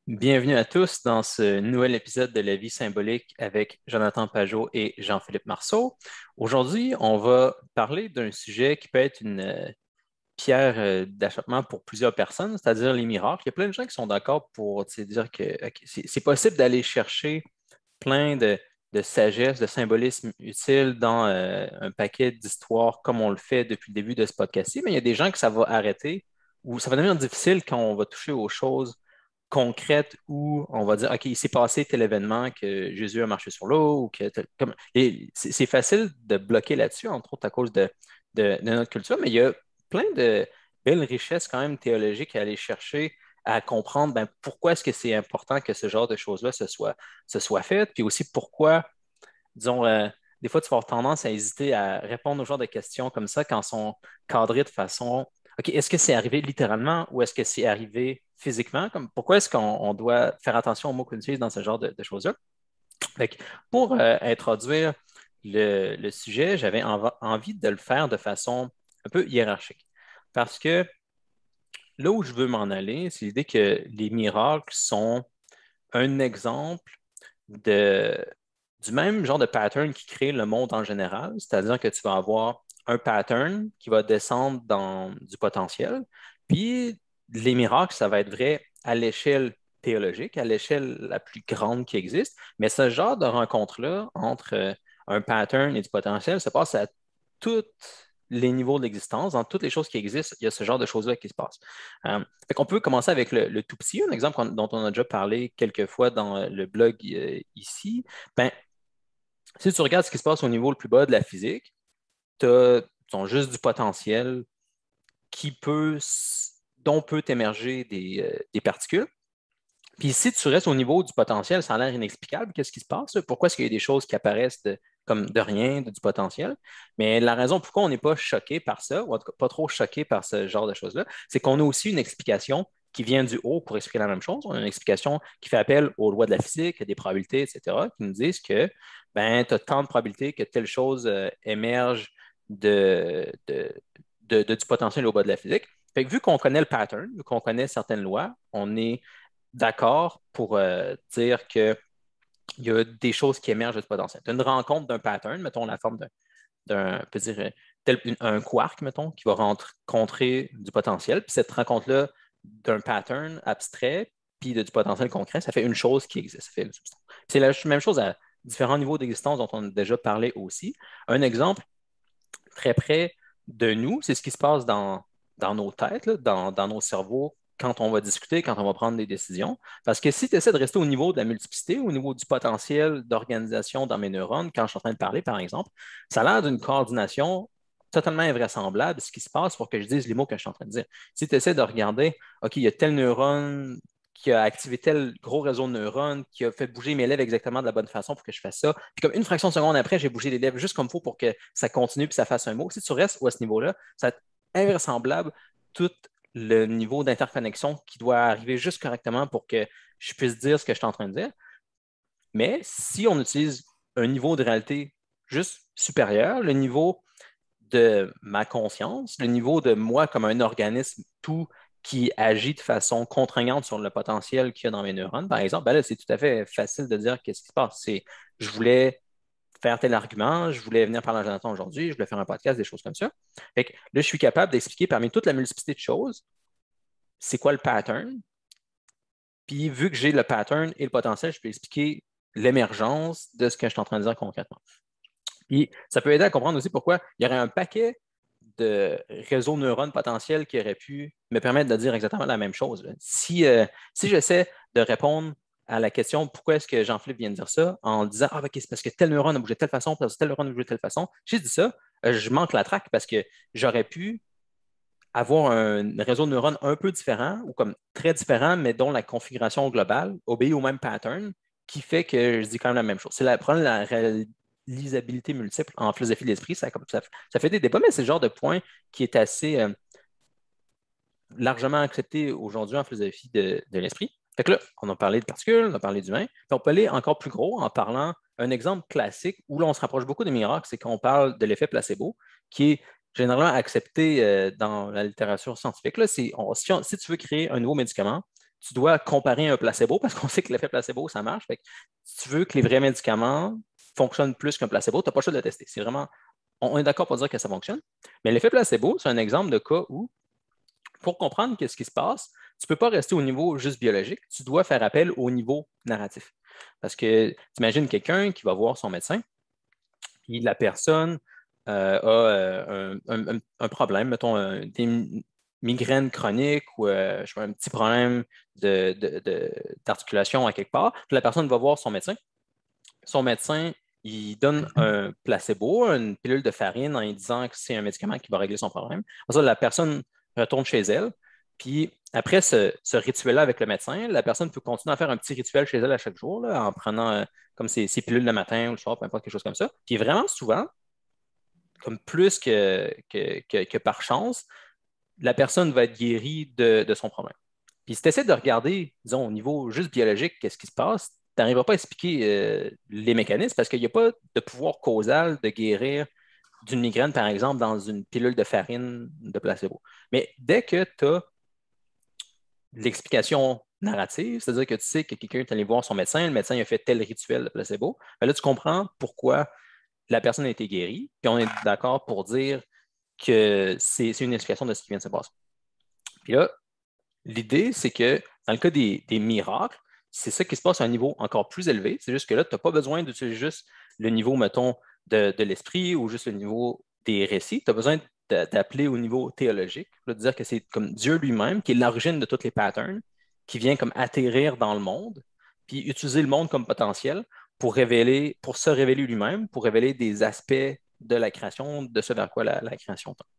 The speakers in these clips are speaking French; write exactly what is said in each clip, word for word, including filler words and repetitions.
Bienvenue à tous dans ce nouvel épisode de La vie symbolique avec Jonathan Pajot et Jean-Philippe Marceau. Aujourd'hui, on va parler d'un sujet qui peut être une euh, pierre euh, d'achoppement pour plusieurs personnes, c'est-à-dire les miracles. Il y a plein de gens qui sont d'accord pour tu sais, dire que ok, c'est c'est possible d'aller chercher plein de, de sagesse, de symbolisme utile dans euh, un paquet d'histoires comme on le fait depuis le début de ce podcast-ci, mais il y a des gens que ça va arrêter ou ça va devenir difficile quand on va toucher aux choses concrètes où on va dire, OK, il s'est passé tel événement que Jésus a marché sur l'eau ou que tel- comme, et c'est c'est facile de bloquer là-dessus, entre autres à cause de, de- de notre culture, mais il y a plein de belles richesses quand même théologiques à aller chercher, à comprendre ben, pourquoi est-ce que c'est important que ce genre de choses-là se soit, se soit fait, puis aussi pourquoi, disons, euh, des fois tu vas avoir tendance à hésiter à répondre aux genres de questions comme ça quand elles sont cadrées de façon, OK, est-ce que c'est arrivé littéralement ou est-ce que c'est arrivé physiquement? Comme, pourquoi est-ce qu'on on doit faire attention aux mots qu'on utilise dans ce genre de, de choses-là? Fait que pour euh, introduire le, le sujet, j'avais env- envie de le faire de façon un peu hiérarchique. Parce que là où je veux m'en aller, c'est l'idée que les miracles sont un exemple de, du même genre de pattern qui crée le monde en général, c'est-à-dire que tu vas avoir un pattern qui va descendre dans du potentiel, puis les miracles, ça va être vrai à l'échelle théologique, à l'échelle la plus grande qui existe, mais ce genre de rencontre-là entre euh, un pattern et du potentiel se passe à tous les niveaux de l'existence, dans toutes les choses qui existent, il y a ce genre de choses-là qui se passent. Euh, fait qu'on peut commencer avec le, le tout petit, un exemple qu'on- dont on a déjà parlé quelques fois dans euh, le blog euh, ici. Ben, si tu regardes ce qui se passe au niveau le plus bas de la physique, tu as juste du potentiel qui peut, s- dont peut émerger des, euh, des particules. Puis si tu restes au niveau du potentiel, ça a l'air inexplicable. Qu'est-ce qui se passe? Pourquoi est-ce qu'il y a des choses qui apparaissent de- comme de rien, de- du potentiel? Mais la raison pourquoi on n'est pas choqué par ça, ou en tout cas pas trop choqué par ce genre de choses-là, c'est qu'on a aussi une explication qui vient du haut pour expliquer la même chose. On a une explication qui fait appel aux lois de la physique, à des probabilités, et cetera, qui nous disent que ben, tu as tant de probabilités que telle chose euh, émerge de, de, de- de- du potentiel au bas de la physique. Fait que vu qu'on connaît le pattern, vu qu'on connaît certaines lois, on est d'accord pour euh, dire qu'il y a des choses qui émergent de ce potentiel. Tu as une rencontre d'un pattern, mettons la forme d'un, d'un- on peut dire, euh, tel une- un quark, mettons, qui va rencontrer du potentiel. Puis cette rencontre-là d'un pattern abstrait, puis de, du potentiel concret, ça fait une chose qui existe, ça fait une substance. C'est la même chose à différents niveaux d'existence dont on a déjà parlé aussi. Un exemple très près de nous, c'est ce qui se passe dans, dans nos têtes, là, dans, dans nos cerveaux, quand on va discuter, quand on va prendre des décisions. Parce que si tu essaies de rester au niveau de la multiplicité, au niveau du potentiel d'organisation dans mes neurones, quand je suis en train de parler, par exemple, ça a l'air d'une coordination totalement invraisemblable, ce qui se passe pour que je dise les mots que je suis en train de dire. Si tu essaies de regarder, OK, il y a tel neurone qui a activé tel gros réseau de neurones, qui a fait bouger mes lèvres exactement de la bonne façon pour que je fasse ça. Puis comme une fraction de seconde après, j'ai bougé les lèvres juste comme il faut pour que ça continue puis ça fasse un mot. Si tu restes à ce niveau-là, ça va être invraisemblable tout le niveau d'interconnexion qui doit arriver juste correctement pour que je puisse dire ce que je suis en train de dire. Mais si on utilise un niveau de réalité juste supérieur, le niveau de ma conscience, le niveau de moi comme un organisme tout qui agit de façon contraignante sur le potentiel qu'il y a dans mes neurones, par exemple, ben là, c'est tout à fait facile de dire qu'est-ce qui se passe. C'est, je voulais faire tel argument, je voulais venir parler à Jonathan aujourd'hui, je voulais faire un podcast, des choses comme ça. Fait que là, je suis capable d'expliquer parmi toute la multiplicité de choses, c'est quoi le pattern. Puis, vu que j'ai le pattern et le potentiel, je peux expliquer l'émergence de ce que je suis en train de dire concrètement. Puis, ça peut aider à comprendre aussi pourquoi il y aurait un paquet de réseaux neurones potentiels qui auraient pu me permettre de dire exactement la même chose. Là. Si, euh, si j'essaie de répondre à la question pourquoi est-ce que Jean-Philippe vient de dire ça en disant ah, ok, c'est parce que tel neurone a bougé de telle façon, parce que tel neurone a bougé de telle façon, j'ai dit ça, euh, je manque la traque parce que j'aurais pu avoir un réseau de neurones un peu différent ou comme très différent, mais dont la configuration globale obéit au même pattern qui fait que je dis quand même la même chose. C'est la, prendre la réalisabilité multiple en philosophie de l'esprit, ça, ça, ça fait des débats, mais c'est le genre de point qui est assez euh, largement accepté aujourd'hui en philosophie de, de l'esprit. Fait que là, on a parlé de particules, on a parlé d'humains, puis on peut aller encore plus gros en parlant un exemple classique où là, on se rapproche beaucoup des miracles, c'est qu'on parle de l'effet placebo, qui est généralement accepté euh, dans la littérature scientifique. Là, c'est, on, si, on, si tu veux créer un nouveau médicament, tu dois comparer un placebo parce qu'on sait que l'effet placebo, ça marche. Fait que si tu veux que les vrais médicaments fonctionnent plus qu'un placebo, tu n'as pas le choix de le tester. C'est vraiment, on est d'accord pour dire que ça fonctionne. Mais l'effet placebo, c'est un exemple de cas où, pour comprendre ce qui se passe, tu ne peux pas rester au niveau juste biologique. Tu dois faire appel au niveau narratif. Parce que tu imagines quelqu'un qui va voir son médecin, puis la personne euh, a euh, un, un, un, problème, mettons, un, des migraines chroniques ou euh, je sais pas, un petit problème de, de, de, d'articulation à quelque part. Puis la personne va voir son médecin. Son médecin, il donne un placebo, une pilule de farine en lui disant que c'est un médicament qui va régler son problème. Ça, la personne retourne chez elle. Puis après ce, ce rituel-là avec le médecin, la personne peut continuer à faire un petit rituel chez elle à chaque jour là, en prenant euh, comme ses, ses pilules le matin ou le soir, peu importe, quelque chose comme ça. Puis vraiment souvent, comme plus que, que, que, que par chance, la personne va être guérie de, de son problème. Puis si tu essaies de regarder, disons, au niveau juste biologique, qu'est-ce qui se passe, tu n'arriveras pas à expliquer euh, les mécanismes parce qu'il n'y a pas de pouvoir causal de guérir d'une migraine, par exemple, dans une pilule de farine de placebo. Mais dès que tu as l'explication narrative, c'est-à-dire que tu sais que quelqu'un est allé voir son médecin, le médecin a fait tel rituel de placebo, bien là, tu comprends pourquoi la personne a été guérie, puis on est d'accord pour dire que c'est une explication de ce qui vient de se passer. Puis là, l'idée, c'est que dans le cas des, des miracles, c'est ça qui se passe à un niveau encore plus élevé. C'est juste que là, tu n'as pas besoin d'utiliser juste le niveau, mettons, de, de l'esprit ou juste le niveau des récits. Tu as besoin d'appeler au niveau théologique, de dire que c'est comme Dieu lui-même qui est l'origine de tous les patterns, qui vient comme atterrir dans le monde, puis utiliser le monde comme potentiel pour révéler, pour se révéler lui-même, pour révéler des aspects de la création, de ce vers quoi la, la création tend.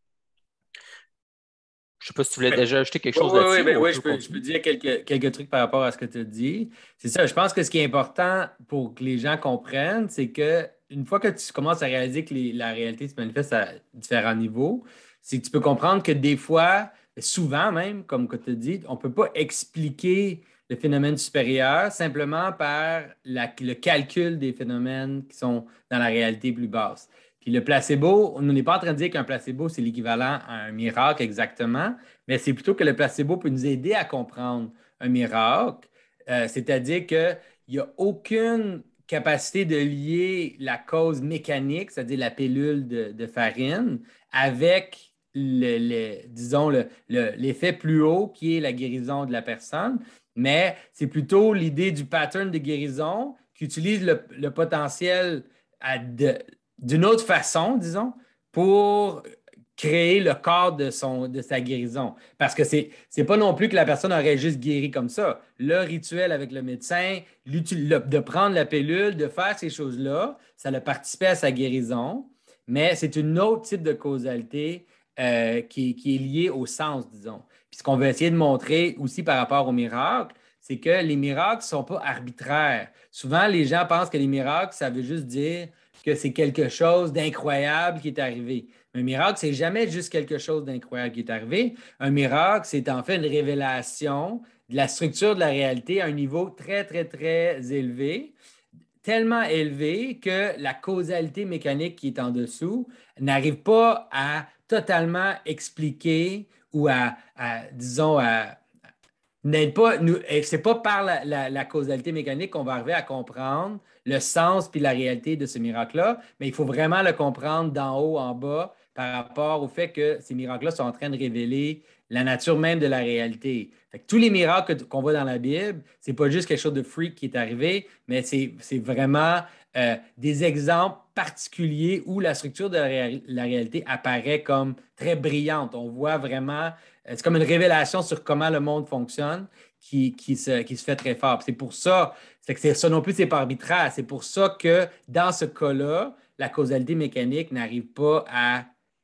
Je ne sais pas si tu voulais déjà ajouter quelque Oui, chose oui, oui, là-dessus ben ou on oui, peut je peux, je peux continuer. dire quelques, quelques trucs par rapport à ce que tu as dit. C'est ça, je pense que ce qui est important pour que les gens comprennent, c'est que une fois que tu commences à réaliser que les- la réalité se manifeste à différents niveaux, c'est que tu peux comprendre que des fois, souvent même, comme tu as dit, on ne peut pas expliquer le phénomène supérieur simplement par la- le calcul des phénomènes qui sont dans la réalité plus basse. Puis le placebo, on n'est pas en train de dire qu'un placebo, c'est l'équivalent à un miracle exactement, mais c'est plutôt que le placebo peut nous aider à comprendre un miracle, euh, c'est-à-dire qu'il n'y a aucune capacité de lier la cause mécanique, c'est-à-dire la pilule de, de farine, avec le, le- disons, le- le- l'effet plus haut qui est la guérison de la personne, mais c'est plutôt l'idée du pattern de guérison qui utilise le, le potentiel à de- d'une autre façon, disons, pour créer le corps de, son, de sa guérison. Parce que c'est, c'est pas non plus que la personne aurait juste guéri comme ça. Le rituel avec le médecin, l'util- le- de prendre la pilule, de faire ces choses-là, ça a participé à sa guérison, mais c'est une autre type de causalité euh, qui, qui est liée au sens, disons. Puis ce qu'on veut essayer de montrer aussi par rapport aux miracles, c'est que les miracles ne sont pas arbitraires. Souvent, les gens pensent que les miracles, ça veut juste dire que c'est quelque chose d'incroyable qui est arrivé. Un miracle, c'est jamais juste quelque chose d'incroyable qui est arrivé. Un miracle, c'est en fait une révélation de la structure de la réalité à un niveau très, très, très élevé, tellement élevé que la causalité mécanique qui est en dessous n'arrive pas à totalement expliquer ou à, à disons, à, n'aide pas, nous, c'est pas par la, la- la causalité mécanique qu'on va arriver à comprendre le sens puis la réalité de ce miracle-là, mais il faut vraiment le comprendre d'en haut en bas par rapport au fait que ces miracles-là sont en train de révéler la nature même de la réalité. Fait que tous les miracles que- qu'on voit dans la Bible, c'est pas juste quelque chose de freak qui est arrivé, mais c'est c'est vraiment euh, des exemples particuliers où la structure de la, ré- la réalité apparaît comme très brillante. On voit vraiment euh, c'est comme une révélation sur comment le monde fonctionne qui, qui se, qui se fait très fort. C'est pour ça, c'est que c'est ça non plus, c'est pas arbitraire. C'est pour ça que dans ce cas-là, la causalité mécanique n'arrive pas à,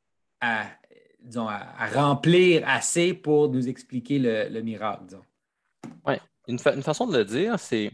à, disons, à, à remplir assez pour nous expliquer le, le miracle, disons. Ouais. Une, fa- une façon de le dire, c'est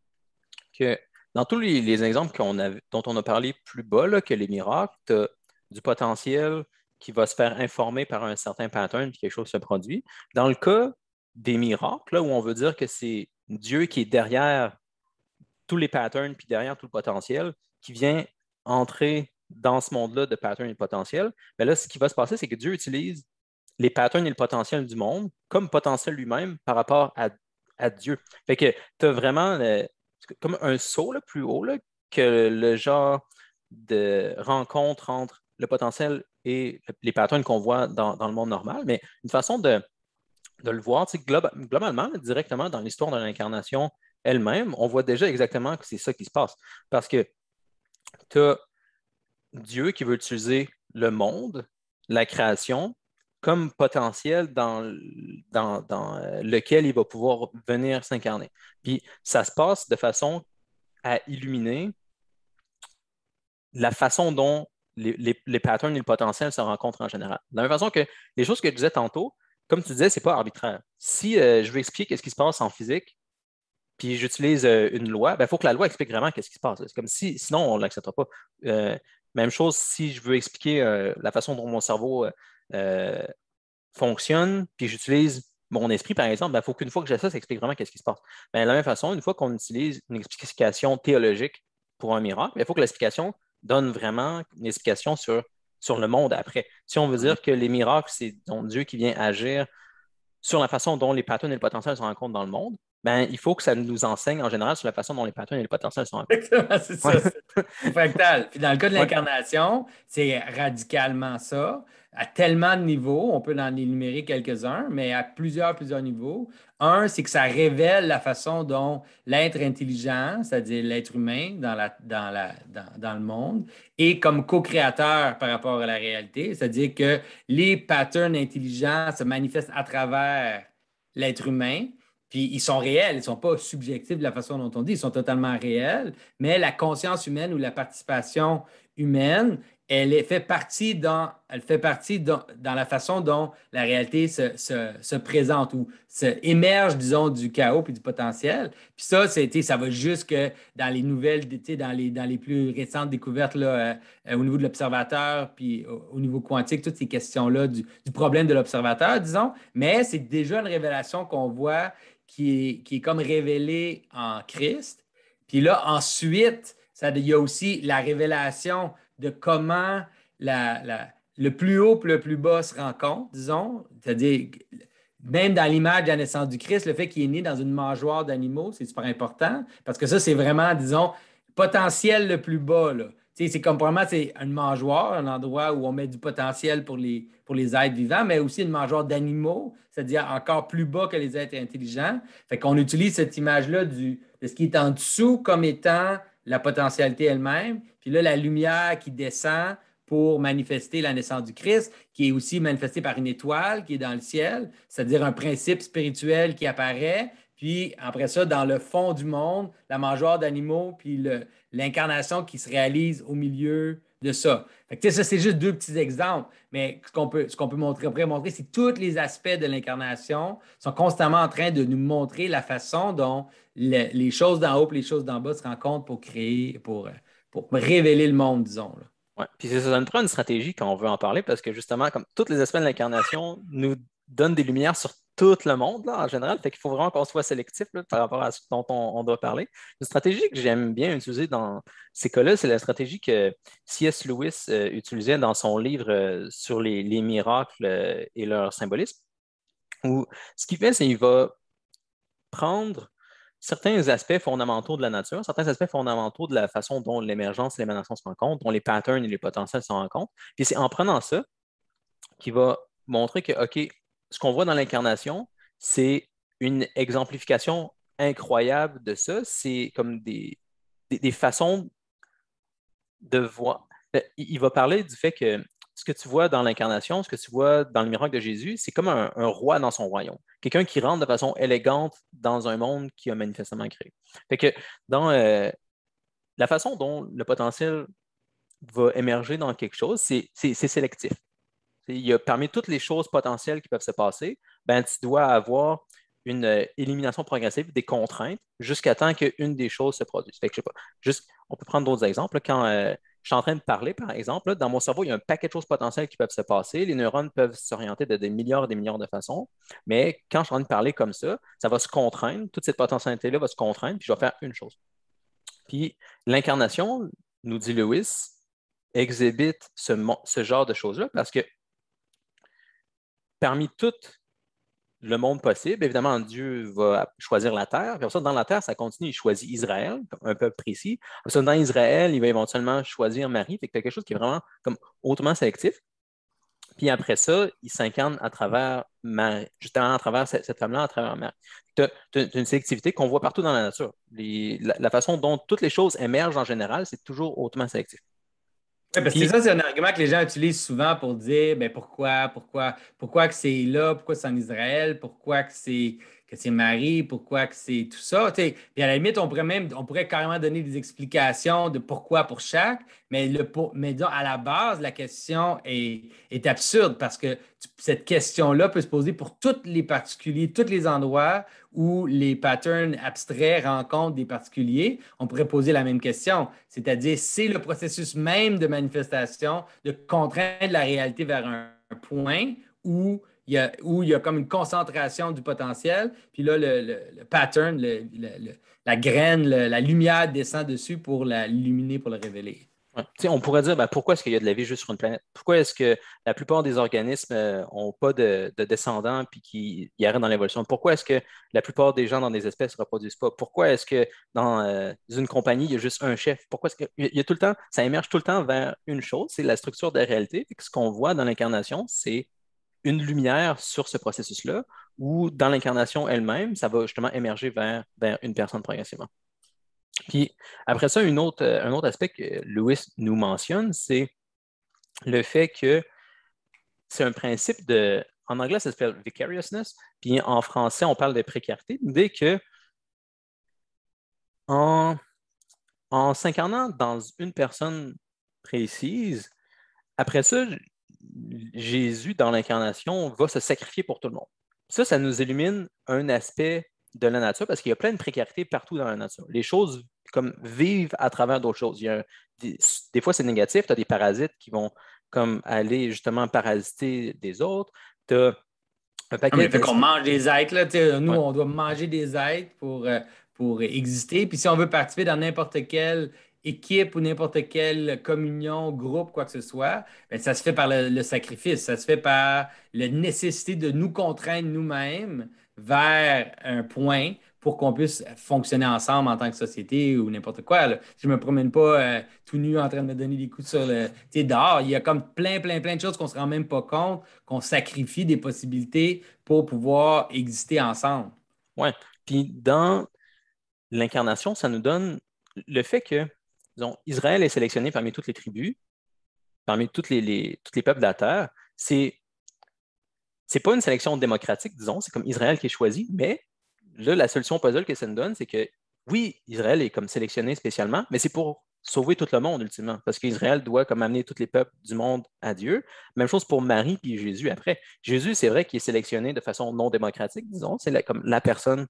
que dans tous les, les exemples qu'on a, dont on a parlé plus bas, là, que les miracles, tu as du potentiel qui va se faire informer par un certain pattern, puis quelque chose se produit. Dans le cas des miracles, là, où on veut dire que c'est Dieu qui est derrière tous les patterns, puis derrière tout le potentiel, qui vient entrer dans ce monde-là de patterns et de potentiel, bien là, ce qui va se passer, c'est que Dieu utilise les patterns et le potentiel du monde comme potentiel lui-même par rapport à, à Dieu. Fait que tu as vraiment euh, comme un saut là, plus haut là, que le genre de rencontre entre le potentiel et les patterns qu'on voit dans, dans le monde normal, mais une façon de, de le voir, globa- globalement, directement dans l'histoire de l'incarnation elle-même, on voit déjà exactement que c'est ça qui se passe. Parce que tu as Dieu qui veut utiliser le monde, la création, comme potentiel dans, dans, dans euh, lequel il va pouvoir venir s'incarner. Puis ça se passe de façon à illuminer la façon dont les, les, les patterns et le potentiel se rencontrent en général. De la même façon que les choses que je disais tantôt, comme tu disais, ce n'est pas arbitraire. Si euh, je veux expliquer ce qui se passe en physique, puis j'utilise euh, une loi, il ben, faut que la loi explique vraiment qu'est-ce qui se passe. C'est comme si, sinon, on ne l'acceptera pas. Euh, même chose si je veux expliquer euh, la façon dont mon cerveau euh, fonctionne, puis j'utilise mon esprit, par exemple, il ben, faut qu'une fois que j'ai ça, ça explique vraiment qu'est-ce qui se passe. Ben, de la même façon, une fois qu'on utilise une explication théologique pour un miracle, ben, il faut que l'explication donne vraiment une explication sur, sur le monde après. Si on veut dire que les miracles, c'est donc Dieu qui vient agir sur la façon dont les patterns et le potentiel se rencontrent dans le monde, ben, il faut que ça nous enseigne en général sur la façon dont les patterns et le potentiel se rencontrent. Exactement, c'est Ouais. ça. C'est fractal. Puis dans le cas de Ouais. l'incarnation, c'est radicalement ça. À tellement de niveaux, on peut en énumérer quelques-uns, mais à plusieurs, plusieurs niveaux. Un, c'est que ça révèle la façon dont l'être intelligent, c'est-à-dire l'être humain dans, la, dans, la, dans, dans le monde, est comme co-créateur par rapport à la réalité. C'est-à-dire que les patterns intelligents se manifestent à travers l'être humain. Puis ils sont réels, ils ne sont pas subjectifs de la façon dont on dit, ils sont totalement réels, mais la conscience humaine ou la participation humaine, elle est- fait partie dans, elle fait partie dans, dans la façon dont la réalité se, se- se présente ou se émerge, disons, du chaos puis du potentiel. Puis ça, c'est, tu sais, ça va jusque dans les nouvelles, tu sais, dans les, dans les plus récentes découvertes là, euh, euh, au niveau de l'observateur, puis au, au niveau quantique, toutes ces questions-là du, du problème de l'observateur, disons. Mais c'est déjà une révélation qu'on voit qui est, qui est comme révélé en Christ. Puis là, ensuite, ça, il y a aussi la révélation de comment la, la- le plus haut et le plus bas se rencontrent, disons. C'est-à-dire, même dans l'image de la naissance du Christ, le fait qu'il est né dans une mangeoire d'animaux, c'est super important parce que ça, c'est vraiment, disons, potentiel le plus bas, là. Tu sais, c'est comme probablement c'est une mangeoire, un endroit où on met du potentiel pour les, pour les êtres vivants, mais aussi une mangeoire d'animaux, c'est-à-dire encore plus bas que les êtres intelligents. Fait qu'on utilise cette image-là du, de ce qui est en dessous comme étant la potentialité elle-même. Puis là, la lumière qui descend pour manifester la naissance du Christ, qui est aussi manifestée par une étoile qui est dans le ciel, c'est-à-dire un principe spirituel qui apparaît. Puis après ça, dans le fond du monde, la mangeoire d'animaux, puis le, l'incarnation qui se réalise au milieu de ça. Fait que, ça, c'est juste deux petits exemples. Mais ce qu'on peut, ce qu'on peut montrer, après montrer, c'est que tous les aspects de l'incarnation sont constamment en train de nous montrer la façon dont le, les choses d'en haut et les choses d'en bas se rencontrent pour créer, pour, pour révéler le monde, disons. Là. Ouais. Puis c'est- ça nous prend une stratégie quand on veut en parler parce que justement, comme tous les aspects de l'incarnation nous donnent des lumières sur tout le monde là, en général, fait qu'il faut vraiment qu'on soit sélectif là, par rapport à ce dont on, on doit parler. Une stratégie que j'aime bien utiliser dans ces cas-là, c'est la stratégie que C S. Lewis euh, utilisait dans son livre euh, sur les, les miracles euh, et leur symbolisme, où ce qu'il fait, c'est qu'il va prendre certains aspects fondamentaux de la nature, certains aspects fondamentaux de la façon dont l'émergence et l'émanation se rencontrent, dont les patterns et les potentiels se rencontrent. Puis c'est en prenant ça qu'il va montrer que, OK, ce qu'on voit dans l'incarnation, c'est une exemplification incroyable de ça. C'est comme des, des, des façons de voir. Euh, Il il va parler du fait que ce que tu vois dans l'incarnation, ce que tu vois dans le miracle de Jésus, c'est comme un, un roi dans son royaume. Quelqu'un qui rentre de façon élégante dans un monde qui a manifestement créé. Fait que dans euh, la façon dont le potentiel va émerger dans quelque chose, c'est c'est- c'est sélectif. Il y a, parmi toutes les choses potentielles qui peuvent se passer, ben, tu dois avoir une euh, élimination progressive des contraintes jusqu'à temps qu'une des choses se produise. Fait que, je sais pas, juste, on peut prendre d'autres exemples. Quand euh, je suis en train de parler, par exemple, là, dans mon cerveau, il y a un paquet de choses potentielles qui peuvent se passer. Les neurones peuvent s'orienter de des milliards et des milliards de façons. Mais quand je suis en train de parler comme ça, ça va se contraindre. Toute cette potentialité-là va se contraindre, puis je vais faire une chose. Puis l'incarnation, nous dit Lewis, exhibite ce, ce genre de choses-là parce que parmi tout le monde possible, évidemment, Dieu va choisir la terre. Puis ça, dans la terre, ça continue. Il choisit Israël, comme un peuple précis. Puis ça, dans Israël, il va éventuellement choisir Marie. Fait que tu as quelque chose qui est vraiment comme hautement sélectif. Puis après ça, il s'incarne à travers Marie, justement à travers cette, cette femme-là, à travers Marie. Tu as, une sélectivité qu'on voit partout dans la nature. Les, la, la façon dont toutes les choses émergent en général, c'est toujours hautement sélectif. Oui, parce que Puis, ça, c'est un argument que les gens utilisent souvent pour dire ben pourquoi, pourquoi, pourquoi que c'est là, pourquoi c'est en Israël, pourquoi que c'est que c'est Marie, pourquoi que c'est tout ça. Tu sais. Puis à la limite, on pourrait même, on pourrait carrément donner des explications de pourquoi pour chaque, mais, le, pour- mais disons, à la base, la question est, est absurde parce que tu- cette question-là peut se poser pour tous les particuliers, tous les endroits où les patterns abstraits rencontrent des particuliers. On pourrait poser la même question, c'est-à-dire c'est le processus même de manifestation de contraindre la réalité vers un, un point où il y a, où il y a comme une concentration du potentiel, puis là, le, le- le pattern, le- le- le- la graine, le- la lumière descend dessus pour la- l'illuminer, pour le révéler. ouais, tu sais, on pourrait dire ben, pourquoi est-ce qu'il y a de la vie juste sur une planète? Pourquoi est-ce que la plupart des organismes n'ont pas de, de descendants puis qui y arrêtent dans l'évolution? Pourquoi est-ce que la plupart des gens dans des espèces ne se reproduisent pas? Pourquoi est-ce que dans euh, une compagnie, il y a juste un chef? Pourquoi est-ce que il y a tout le temps, ça émerge tout le temps vers une chose, c'est la structure de la réalité. Fait que ce qu'on voit dans l'incarnation, c'est une lumière sur ce processus-là, ou dans l'incarnation elle-même, ça va justement émerger vers, vers une personne progressivement. Puis après ça, une autre, euh, un autre aspect que Lewis nous mentionne, c'est le fait que c'est un principe de, en anglais, ça s'appelle vicariousness, puis en français, on parle de précarité, l'idée que en, en s'incarnant dans une personne précise, après ça, Jésus, dans l'incarnation, va se sacrifier pour tout le monde. Ça, ça nous illumine un aspect de la nature parce qu'il y a plein de précarité partout dans la nature. Les choses comme vivent à travers d'autres choses. Il y a des, des fois, c'est négatif. Tu as des parasites qui vont comme aller justement parasiter des autres. Tu as un Non, mais paquet le fait qu'on d'espèces. mange des êtres, là, tu sais, nous, Ouais. on doit manger des êtres pour, euh, pour exister. Puis si on veut participer dans n'importe quelle équipe ou n'importe quelle communion, groupe, quoi que ce soit, ben, ça se fait par le, le sacrifice. Ça se fait par la nécessité de nous contraindre nous-mêmes vers un point pour qu'on puisse fonctionner ensemble en tant que société ou n'importe quoi. Là. Je ne me promène pas euh, tout nu en train de me donner des coups sur le. Tu sais, dehors, il y a comme plein, plein, plein de choses qu'on ne se rend même pas compte, qu'on sacrifie des possibilités pour pouvoir exister ensemble. Ouais. Puis dans l'incarnation, ça nous donne le fait que, disons, Israël est sélectionné parmi toutes les tribus, parmi toutes les, les- tous les peuples de la terre. C'est c'est pas une sélection démocratique, disons, c'est comme Israël qui est choisi, mais là, la solution puzzle que ça nous donne, c'est que oui, Israël est comme sélectionné spécialement, mais c'est pour sauver tout le monde ultimement, parce qu'Israël doit comme amener tous les peuples du monde à Dieu. Même chose pour Marie puis Jésus après. Jésus, c'est vrai qu'il est sélectionné de façon non démocratique, disons, c'est la- comme la personne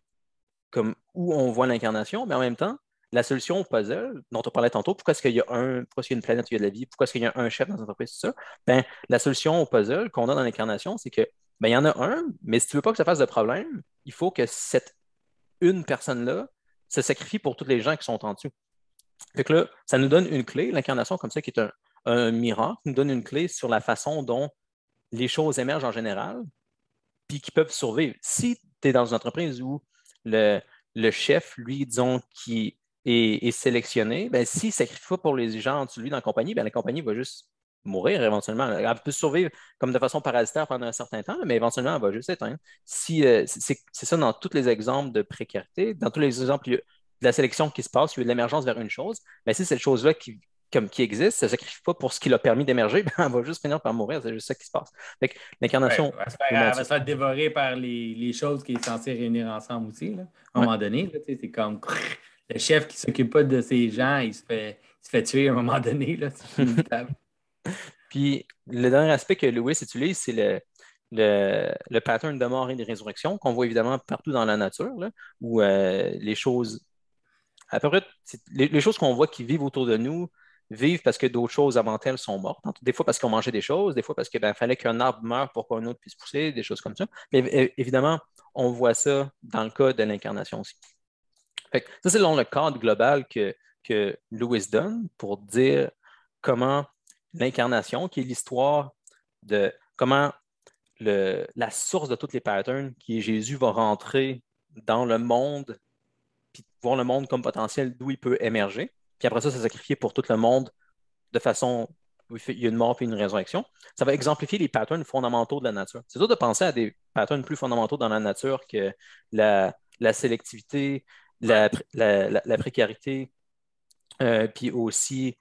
comme où on voit l'incarnation, mais en même temps, la solution au puzzle dont on parlait tantôt, pourquoi est-ce qu'il y a un, pourquoi est-ce qu'il y a une planète où il y a de la vie, pourquoi est-ce qu'il y a un chef dans l'entreprise, tout ça, ben, la solution au puzzle qu'on a dans l'incarnation, c'est que ben, il y en a un, mais si tu veux pas que ça fasse de problème, il faut que cette une personne-là se sacrifie pour tous les gens qui sont en dessous. Fait que là, ça nous donne une clé, l'incarnation comme ça, qui est un, un miracle, nous donne une clé sur la façon dont les choses émergent en général, puis qui peuvent survivre. Si tu es dans une entreprise où le, le chef, lui, disons, qui est, est sélectionné, ben, s'il ne sacrifie pas pour les gens en dessous de lui dans la compagnie, ben, la compagnie va juste mourir éventuellement. Elle peut survivre comme de façon parasitaire pendant un certain temps, mais éventuellement, elle va juste éteindre. Si, euh, c'est c'est ça dans tous les exemples de précarité, dans tous les exemples de la sélection qui se passe, il y a eu de l'émergence vers une chose, mais si cette chose-là qui, comme, qui existe, ne se sacrifie pas pour ce qui l'a permis d'émerger, ben, elle va juste finir par mourir. C'est juste ça qui se passe. Fait que Ouais, l'incarnation elle va se nous faire, elle montre va ça. se faire dévorer par les, les choses qui est censées réunir ensemble aussi. Là. À un Ouais. moment donné, là, tu sais, c'est comme le chef qui s'occupe pas de ses gens, il se fait, il se fait tuer à un moment donné. Là, c'est inévitable. Puis le dernier aspect que Lewis utilise, c'est le, le, le pattern de mort et de résurrection qu'on voit évidemment partout dans la nature, là, où euh, les choses, à peu près, c'est- les, les choses qu'on voit qui vivent autour de nous vivent parce que d'autres choses avant elles sont mortes. Des fois parce qu'on mangeait des choses, des fois parce qu'il fallait qu'un arbre meure pour qu'un autre puisse pousser, des choses comme ça. Mais é- évidemment, on voit ça dans le cas de l'incarnation aussi. Fait que ça, c'est dans le cadre global que, que Lewis donne pour dire comment l'incarnation, qui est l'histoire de comment le, la source de tous les patterns, qui est Jésus, va rentrer dans le monde, puis voir le monde comme potentiel d'où il peut émerger. Puis après ça, se sacrifier pour tout le monde de façon où il, fait, il y a une mort puis une résurrection. Ça va exemplifier les patterns fondamentaux de la nature. C'est dur de penser à des patterns plus fondamentaux dans la nature que la, la sélectivité, la, la, la, la précarité, euh, puis aussi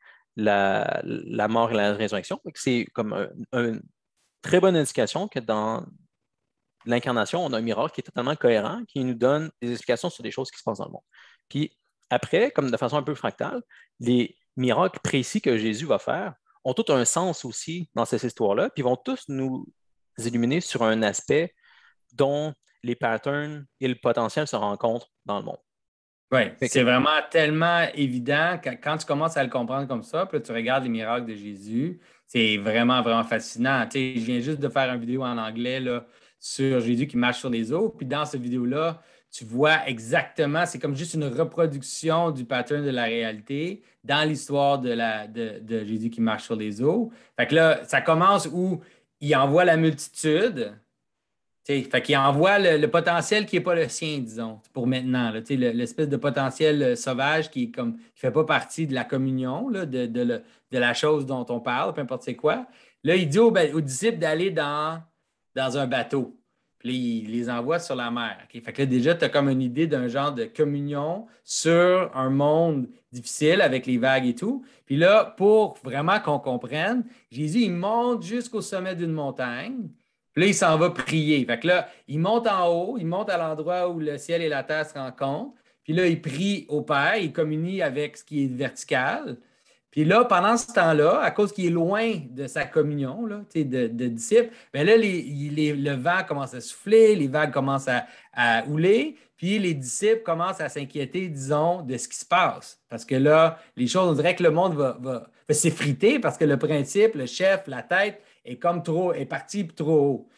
la, la mort et la résurrection. C'est comme un, un très bonne indication que dans l'incarnation, on a un miracle qui est totalement cohérent, qui nous donne des explications sur des choses qui se passent dans le monde. Puis après, comme de façon un peu fractale, les miracles précis que Jésus va faire ont tout un sens aussi dans cette histoire-là, puis vont tous nous illuminer sur un aspect dont les patterns et le potentiel se rencontrent dans le monde. Oui, Fait que, c'est vraiment tellement évident quand, quand tu commences à le comprendre comme ça, puis là, tu regardes les miracles de Jésus, c'est vraiment, vraiment fascinant. Tu sais, je viens juste de faire une vidéo en anglais là, sur Jésus qui marche sur les eaux, puis dans cette vidéo-là, tu vois exactement, c'est comme juste une reproduction du pattern de la réalité dans l'histoire de, la, de, de Jésus qui marche sur les eaux. Fait que là, ça commence où il envoie la multitude. T'sais, fait qu'il envoie le, le potentiel qui n'est pas le sien, disons, pour maintenant. Là, le- l'espèce de potentiel euh, sauvage qui est comme qui fait pas partie de la communion, là, de, de, le- de la chose dont on parle, peu importe c'est quoi. Là, il dit aux, ba- aux disciples d'aller dans, dans un bateau. Puis là, il les envoie sur la mer. OK? Fait que là, déjà, tu as comme une idée d'un genre de communion sur un monde difficile avec les vagues et tout. Puis là, pour vraiment qu'on comprenne, Jésus, il monte jusqu'au sommet d'une montagne. Puis là, il s'en va prier. Fait que là, il monte en haut, il monte à l'endroit où le ciel et la terre se rencontrent. Puis là, il prie au Père, il communie avec ce qui est vertical. Puis là, pendant ce temps-là, à cause qu'il est loin de sa communion là, tu sais, de, de disciples, bien là, les- les- le vent commence à souffler, les vagues commencent à, à houler, puis les disciples commencent à s'inquiéter, disons, de ce qui se passe. Parce que là, les choses, on dirait que le monde va, va, va s'effriter parce que le principe, le chef, la tête, est comme trop, est parti trop haut.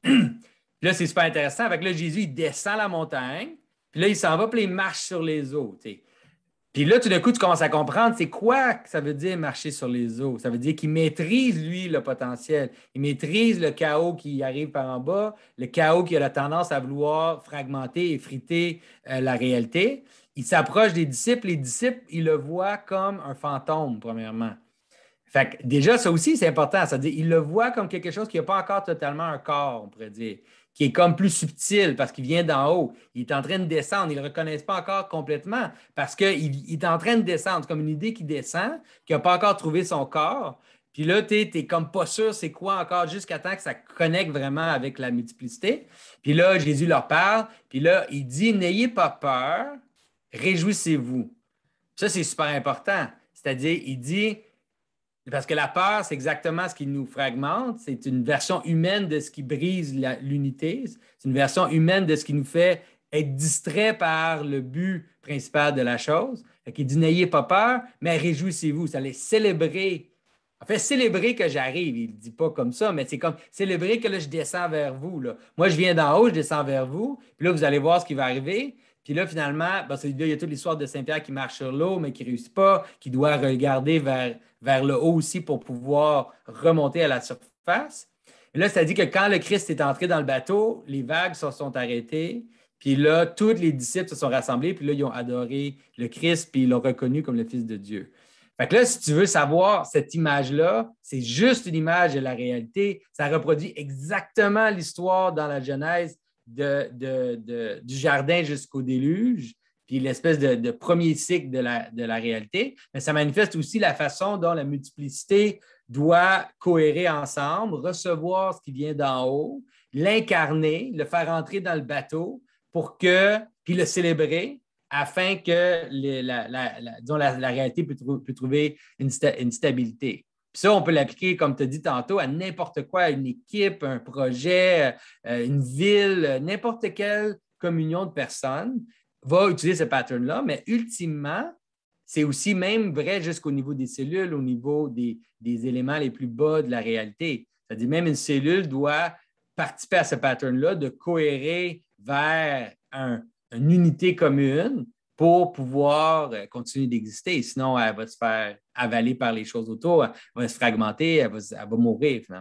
Puis là, c'est super intéressant. Avec là, Jésus, il descend la montagne, puis là, il s'en va, puis il marche sur les eaux. T'sais. Puis là, tout d'un coup, tu commences à comprendre c'est quoi que ça veut dire marcher sur les eaux. Ça veut dire qu'il maîtrise, lui, le potentiel. Il maîtrise le chaos qui arrive par en bas, le chaos qui a la tendance à vouloir fragmenter, effriter euh, la réalité. Il s'approche des disciples. Les disciples, ils le voient comme un fantôme, premièrement. Fait que déjà, ça aussi, c'est important. C'est-à-dire, il le voit comme quelque chose qui n'a pas encore totalement un corps, on pourrait dire, qui est comme plus subtil parce qu'il vient d'en haut. Il est en train de descendre. Ils ne le reconnaissent pas encore complètement parce qu'il il est en train de descendre. C'est comme une idée qui descend, qui n'a pas encore trouvé son corps. Puis là, tu n'es comme pas sûr c'est quoi encore jusqu'à temps que ça connecte vraiment avec la multiplicité. Puis là, Jésus leur parle. Puis là, il dit, n'ayez pas peur, réjouissez-vous. Ça, c'est super important. C'est-à-dire, il dit, parce que la peur, c'est exactement ce qui nous fragmente. C'est une version humaine de ce qui brise la- l'unité. C'est une version humaine de ce qui nous fait être distrait par le but principal de la chose. Qui dit n'ayez pas peur, mais réjouissez-vous. Ça allait célébrer. En fait, célébrer que j'arrive. Il ne dit pas comme ça, mais c'est comme célébrer que là, je descends vers vous. Là. Moi, je viens d'en haut, je descends vers vous. Puis là, vous allez voir ce qui va arriver. Puis là, finalement, ben, c'est- là, il y a toute l'histoire de Saint-Pierre qui marche sur l'eau, mais qui ne réussit pas, qui doit regarder vers vers le haut aussi pour pouvoir remonter à la surface. Et là, ça dit que quand le Christ est entré dans le bateau, les vagues se sont arrêtées. Puis là, tous les disciples se sont rassemblés. Puis là, ils ont adoré le Christ, puis ils l'ont reconnu comme le Fils de Dieu. Fait que là, si tu veux savoir cette image-là, c'est juste une image de la réalité. Ça reproduit exactement l'histoire dans la Genèse de, de, de, du jardin jusqu'au déluge puis l'espèce de, de premier cycle de la, de la réalité, mais ça manifeste aussi la façon dont la multiplicité doit cohérer ensemble, recevoir ce qui vient d'en haut, l'incarner, le faire entrer dans le bateau pour que, puis le célébrer afin que les, la, la, la, disons, la, la réalité peut, trou- peut trouver une, sta- une stabilité. Puis ça, on peut l'appliquer, comme tu as dit tantôt, à n'importe quoi, à une équipe, un projet, euh, une ville, n'importe quelle communion de personnes va utiliser ce pattern-là, mais ultimement, c'est aussi même vrai jusqu'au niveau des cellules, au niveau des, des éléments les plus bas de la réalité. C'est-à-dire même une cellule doit participer à ce pattern-là, de cohérer vers un, une unité commune pour pouvoir euh, continuer d'exister. Sinon, elle va se faire avaler par les choses autour, elle va se fragmenter, elle va, elle va mourir finalement.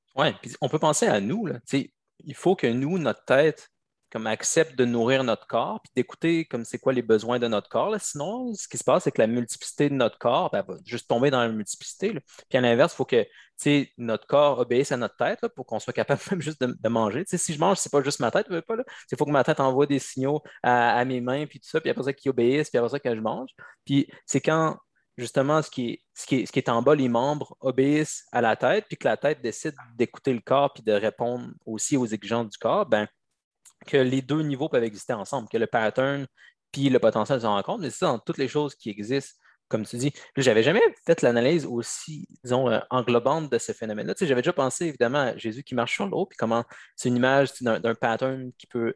Ouais, puis on peut penser à nous, là. Tu sais, il faut que nous, notre tête, comme accepte de nourrir notre corps, puis d'écouter comme c'est quoi les besoins de notre corps, là. Sinon, ce qui se passe, c'est que la multiplicité de notre corps, ben, va juste tomber dans la multiplicité, là. Puis à l'inverse, il faut que, tu sais, notre corps obéisse à notre tête, là, pour qu'on soit capable même juste de, de manger. Tu sais, si je mange, c'est pas juste ma tête, je veux pas, là. Il faut que ma tête envoie des signaux à, à mes mains, puis tout ça, puis après ça, qu'ils obéissent, puis après ça, que je mange. Puis c'est quand justement, ce qui est, ce qui est, ce qui est en bas, les membres obéissent à la tête, puis que la tête décide d'écouter le corps puis de répondre aussi aux exigences du corps, ben, que les deux niveaux peuvent exister ensemble, que le pattern puis le potentiel se rencontrent, mais c'est ça dans toutes les choses qui existent, comme tu dis. Je n'avais jamais fait l'analyse aussi, disons, euh, englobante de ce phénomène-là. Tu sais, j'avais déjà pensé, évidemment, à Jésus qui marche sur l'eau, puis comment c'est une image d'un d'un pattern qui peut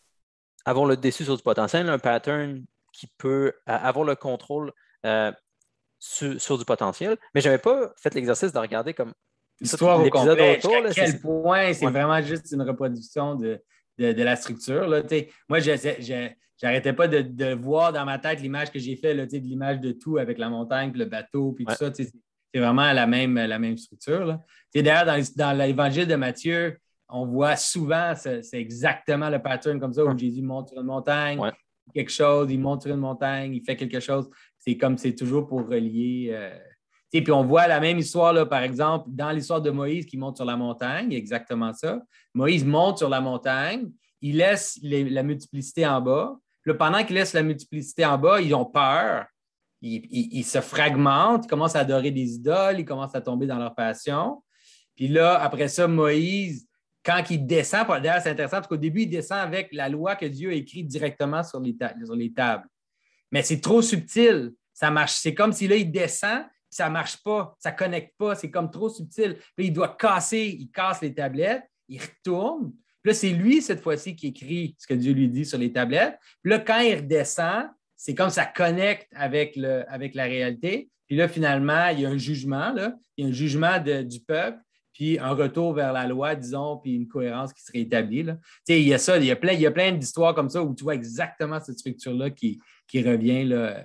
avoir le dessus sur du potentiel, un pattern qui peut euh, avoir le contrôle euh, sur, sur du potentiel, mais je n'avais pas fait l'exercice de regarder comme tout L'histoire au l'épisode complet, jusqu'à autour. Là, quel c'est, point c'est ouais, vraiment juste une reproduction de, de, de la structure. Là. Moi, je n'arrêtais pas de, de voir dans ma tête l'image que j'ai faite, de l'image de tout avec la montagne, puis le bateau, puis tout ouais, ça. C'est vraiment la même, la même structure. Là. D'ailleurs, dans, dans l'évangile de Matthieu, on voit souvent, c'est exactement le pattern comme ça, ouais, où Jésus monte sur une montagne, ouais. quelque chose, il monte sur une montagne, il fait quelque chose. C'est comme c'est toujours pour relier. Euh, puis on voit la même histoire, là, par exemple, dans l'histoire de Moïse qui monte sur la montagne, exactement ça. Moïse monte sur la montagne, il laisse les, la multiplicité en bas. Puis là, pendant qu'il laisse la multiplicité en bas, ils ont peur, ils, ils, ils se fragmentent, ils commencent à adorer des idoles, ils commencent à tomber dans leur passion. Puis là, après ça, Moïse, quand il descend, d'ailleurs, c'est intéressant parce qu'au début, il descend avec la loi que Dieu a écrite directement sur les, ta- sur les tables. Mais c'est trop subtil. Ça marche. C'est comme si là, il descend, ça ne marche pas, ça ne connecte pas, c'est comme trop subtil. Puis il doit casser, il casse les tablettes, il retourne. Puis là, c'est lui, cette fois-ci, qui écrit ce que Dieu lui dit sur les tablettes. Puis là, quand il redescend, c'est comme ça connecte avec, le, avec la réalité. Puis là, finalement, il y a un jugement, là. Il y a un jugement de, du peuple, puis un retour vers la loi, disons, puis une cohérence qui serait établie. Là. Il y a ça, il y a plein, il y a plein d'histoires comme ça où tu vois exactement cette structure-là qui, qui revient là,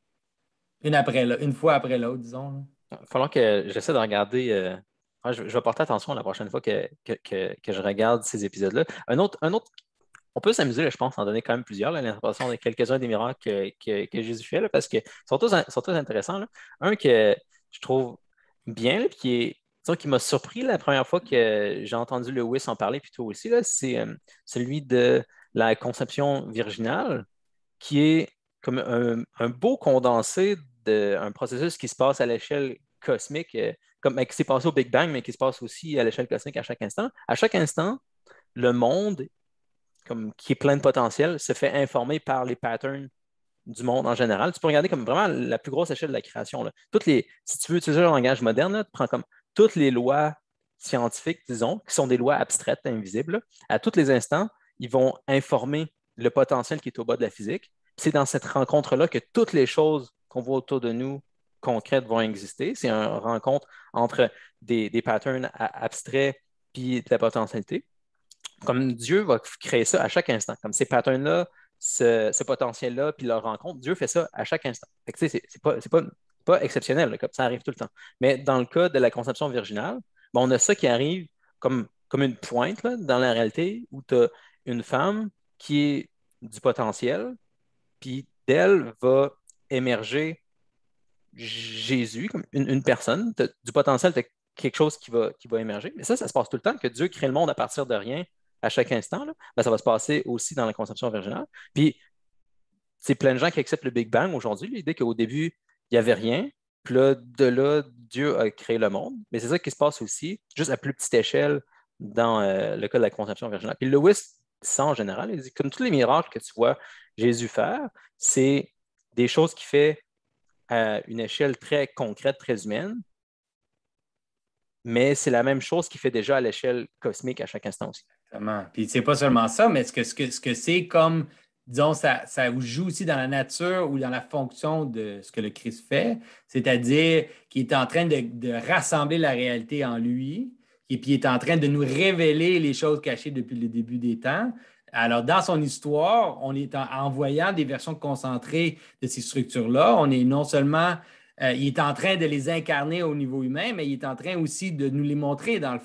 une, après, une fois après l'autre, disons. Il va falloir que j'essaie de regarder. euh, ouais, je, je vais porter attention la prochaine fois que, que, que, que je regarde ces épisodes-là. Un autre, un autre, on peut s'amuser, là, je pense, en donner quand même plusieurs, là, l'interprétation de quelques-uns des miracles que, que, que Jésus fait, là, parce qu'ils sont tous, sont tous intéressants. Là. Un que je trouve bien, là, puis qui est, disons, qui m'a surpris la première fois que j'ai entendu Lewis en parler, puis toi aussi, là, c'est euh, celui de la conception virginale, qui est comme un, un beau condensé d'un processus qui se passe à l'échelle cosmique, euh, comme ben, qui s'est passé au Big Bang, mais qui se passe aussi à l'échelle cosmique à chaque instant. À chaque instant, le monde, comme, qui est plein de potentiel, se fait informer par les patterns du monde en général. Tu peux regarder comme vraiment la plus grosse échelle de la création. Là. Toutes les, si tu veux utiliser le langage moderne, là, tu prends comme toutes les lois scientifiques, disons, qui sont des lois abstraites, invisibles. Là. À tous les instants, ils vont informer le potentiel qui est au bas de la physique. C'est dans cette rencontre-là que toutes les choses qu'on voit autour de nous concrètes vont exister. C'est une rencontre entre des, des patterns abstraits puis de la potentialité. Comme Dieu va créer ça à chaque instant. Comme ces patterns-là, ce, ce potentiel-là, puis leur rencontre, Dieu fait ça à chaque instant. Fait que, c'est c'est pas, c'est pas, pas exceptionnel, là, comme ça arrive tout le temps. Mais dans le cas de la conception virginale, ben, on a ça qui arrive comme, comme une pointe là, dans la réalité où tu as une femme qui est du potentiel, puis d'elle va émerger Jésus, comme une, une personne. T'as du potentiel, tu quelque chose qui va, qui va émerger. Mais ça, ça se passe tout le temps, que Dieu crée le monde à partir de rien à chaque instant. Là. Ben, ça va se passer aussi dans la conception virginale. Puis, c'est plein de gens qui acceptent le Big Bang aujourd'hui, l'idée qu'au début, il n'y avait rien. Puis là, de là, Dieu a créé le monde. Mais c'est ça qui se passe aussi, juste à plus petite échelle dans euh, le cas de la conception virginale. Puis Lewis dit ça en général, il dit comme tous les miracles que tu vois Jésus faire, c'est des choses qu'il fait à une échelle très concrète, très humaine, mais c'est la même chose qu'il fait déjà à l'échelle cosmique à chaque instant aussi. Exactement. Puis c'est pas seulement ça, mais ce que, ce que, ce que c'est comme, disons, ça, ça joue aussi dans la nature ou dans la fonction de ce que le Christ fait, c'est-à-dire qu'il est en train de, de rassembler la réalité en lui, et puis il est en train de nous révéler les choses cachées depuis le début des temps. Alors, dans son histoire, on est en, en voyant des versions concentrées de ces structures-là, on est non seulement, euh, il est en train de les incarner au niveau humain, mais il est en train aussi de nous les montrer, dans le fond.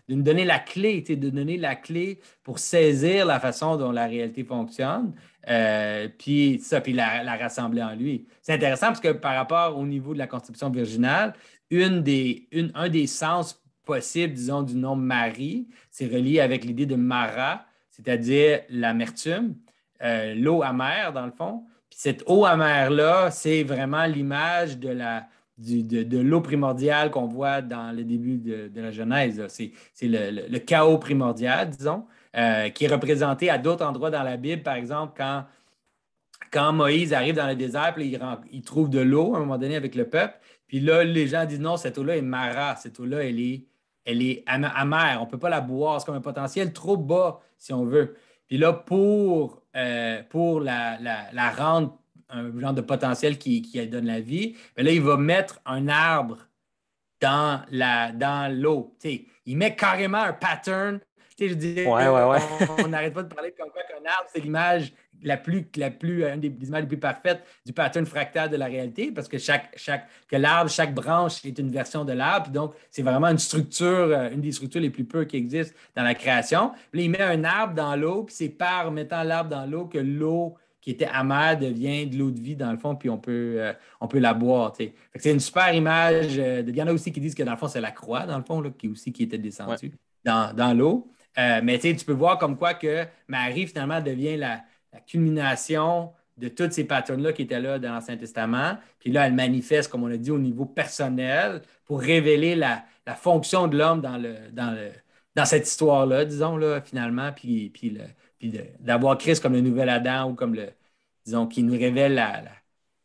de nous donner la clé, de donner la clé pour saisir la façon dont la réalité fonctionne, euh, puis ça, puis la, la rassembler en lui. C'est intéressant parce que par rapport au niveau de la constitution virginale, une des, une, un des sens possibles, disons, du nom Marie, c'est relié avec l'idée de Mara, c'est-à-dire l'amertume, euh, l'eau amère, dans le fond. Puis cette eau amère-là, c'est vraiment l'image de la, du- de, de l'eau primordiale qu'on voit dans le début de, de la Genèse. là. C'est, c'est le, le- le chaos primordial, disons, euh, qui est représenté à d'autres endroits dans la Bible. Par exemple, quand, quand Moïse arrive dans le désert, puis il, ren- il trouve de l'eau à un moment donné avec le peuple. Puis là, les gens disent non, cette eau-là est mara, cette eau-là, elle est, elle est am- amère, on ne peut pas la boire. C'est comme un potentiel trop bas, si on veut. Puis là, pour, euh, pour la, la- la rendre un genre de potentiel qui, qui donne la vie, ben là, il va mettre un arbre dans la, dans l'eau. Tu sais, il met carrément un pattern. Tu sais, je dis, Ouais, ouais, ouais. on n'arrête pas de parler comme quoi qu'un arbre, c'est l'image la plus, la plus, une des images les plus parfaites du pattern fractal de la réalité, parce que chaque, chaque, que l'arbre, chaque branche est une version de l'arbre. Puis donc, c'est vraiment une structure, euh, une des structures les plus pures qui existent dans la création. Puis là, il met un arbre dans l'eau, puis c'est par mettant l'arbre dans l'eau que l'eau qui était amère devient de l'eau de vie, dans le fond, puis on peut, euh, on peut la boire. Tu sais. Fait que c'est une super image. euh, de- Il y en a aussi qui disent que dans le fond, c'est la croix, dans le fond, là, qui aussi qui était Ouais. descendue dans, dans l'eau. Euh, mais tu sais, tu peux voir comme quoi que Marie, finalement, devient la, la culmination de tous ces patterns-là qui étaient là dans l'Ancien Testament. Puis là, elle manifeste, comme on a dit, au niveau personnel pour révéler la, la fonction de l'homme dans, le, dans, le, dans cette histoire-là, disons, là, finalement, puis, puis, le, puis de- d'avoir Christ comme le nouvel Adam ou comme le, disons, qui nous révèle la, la-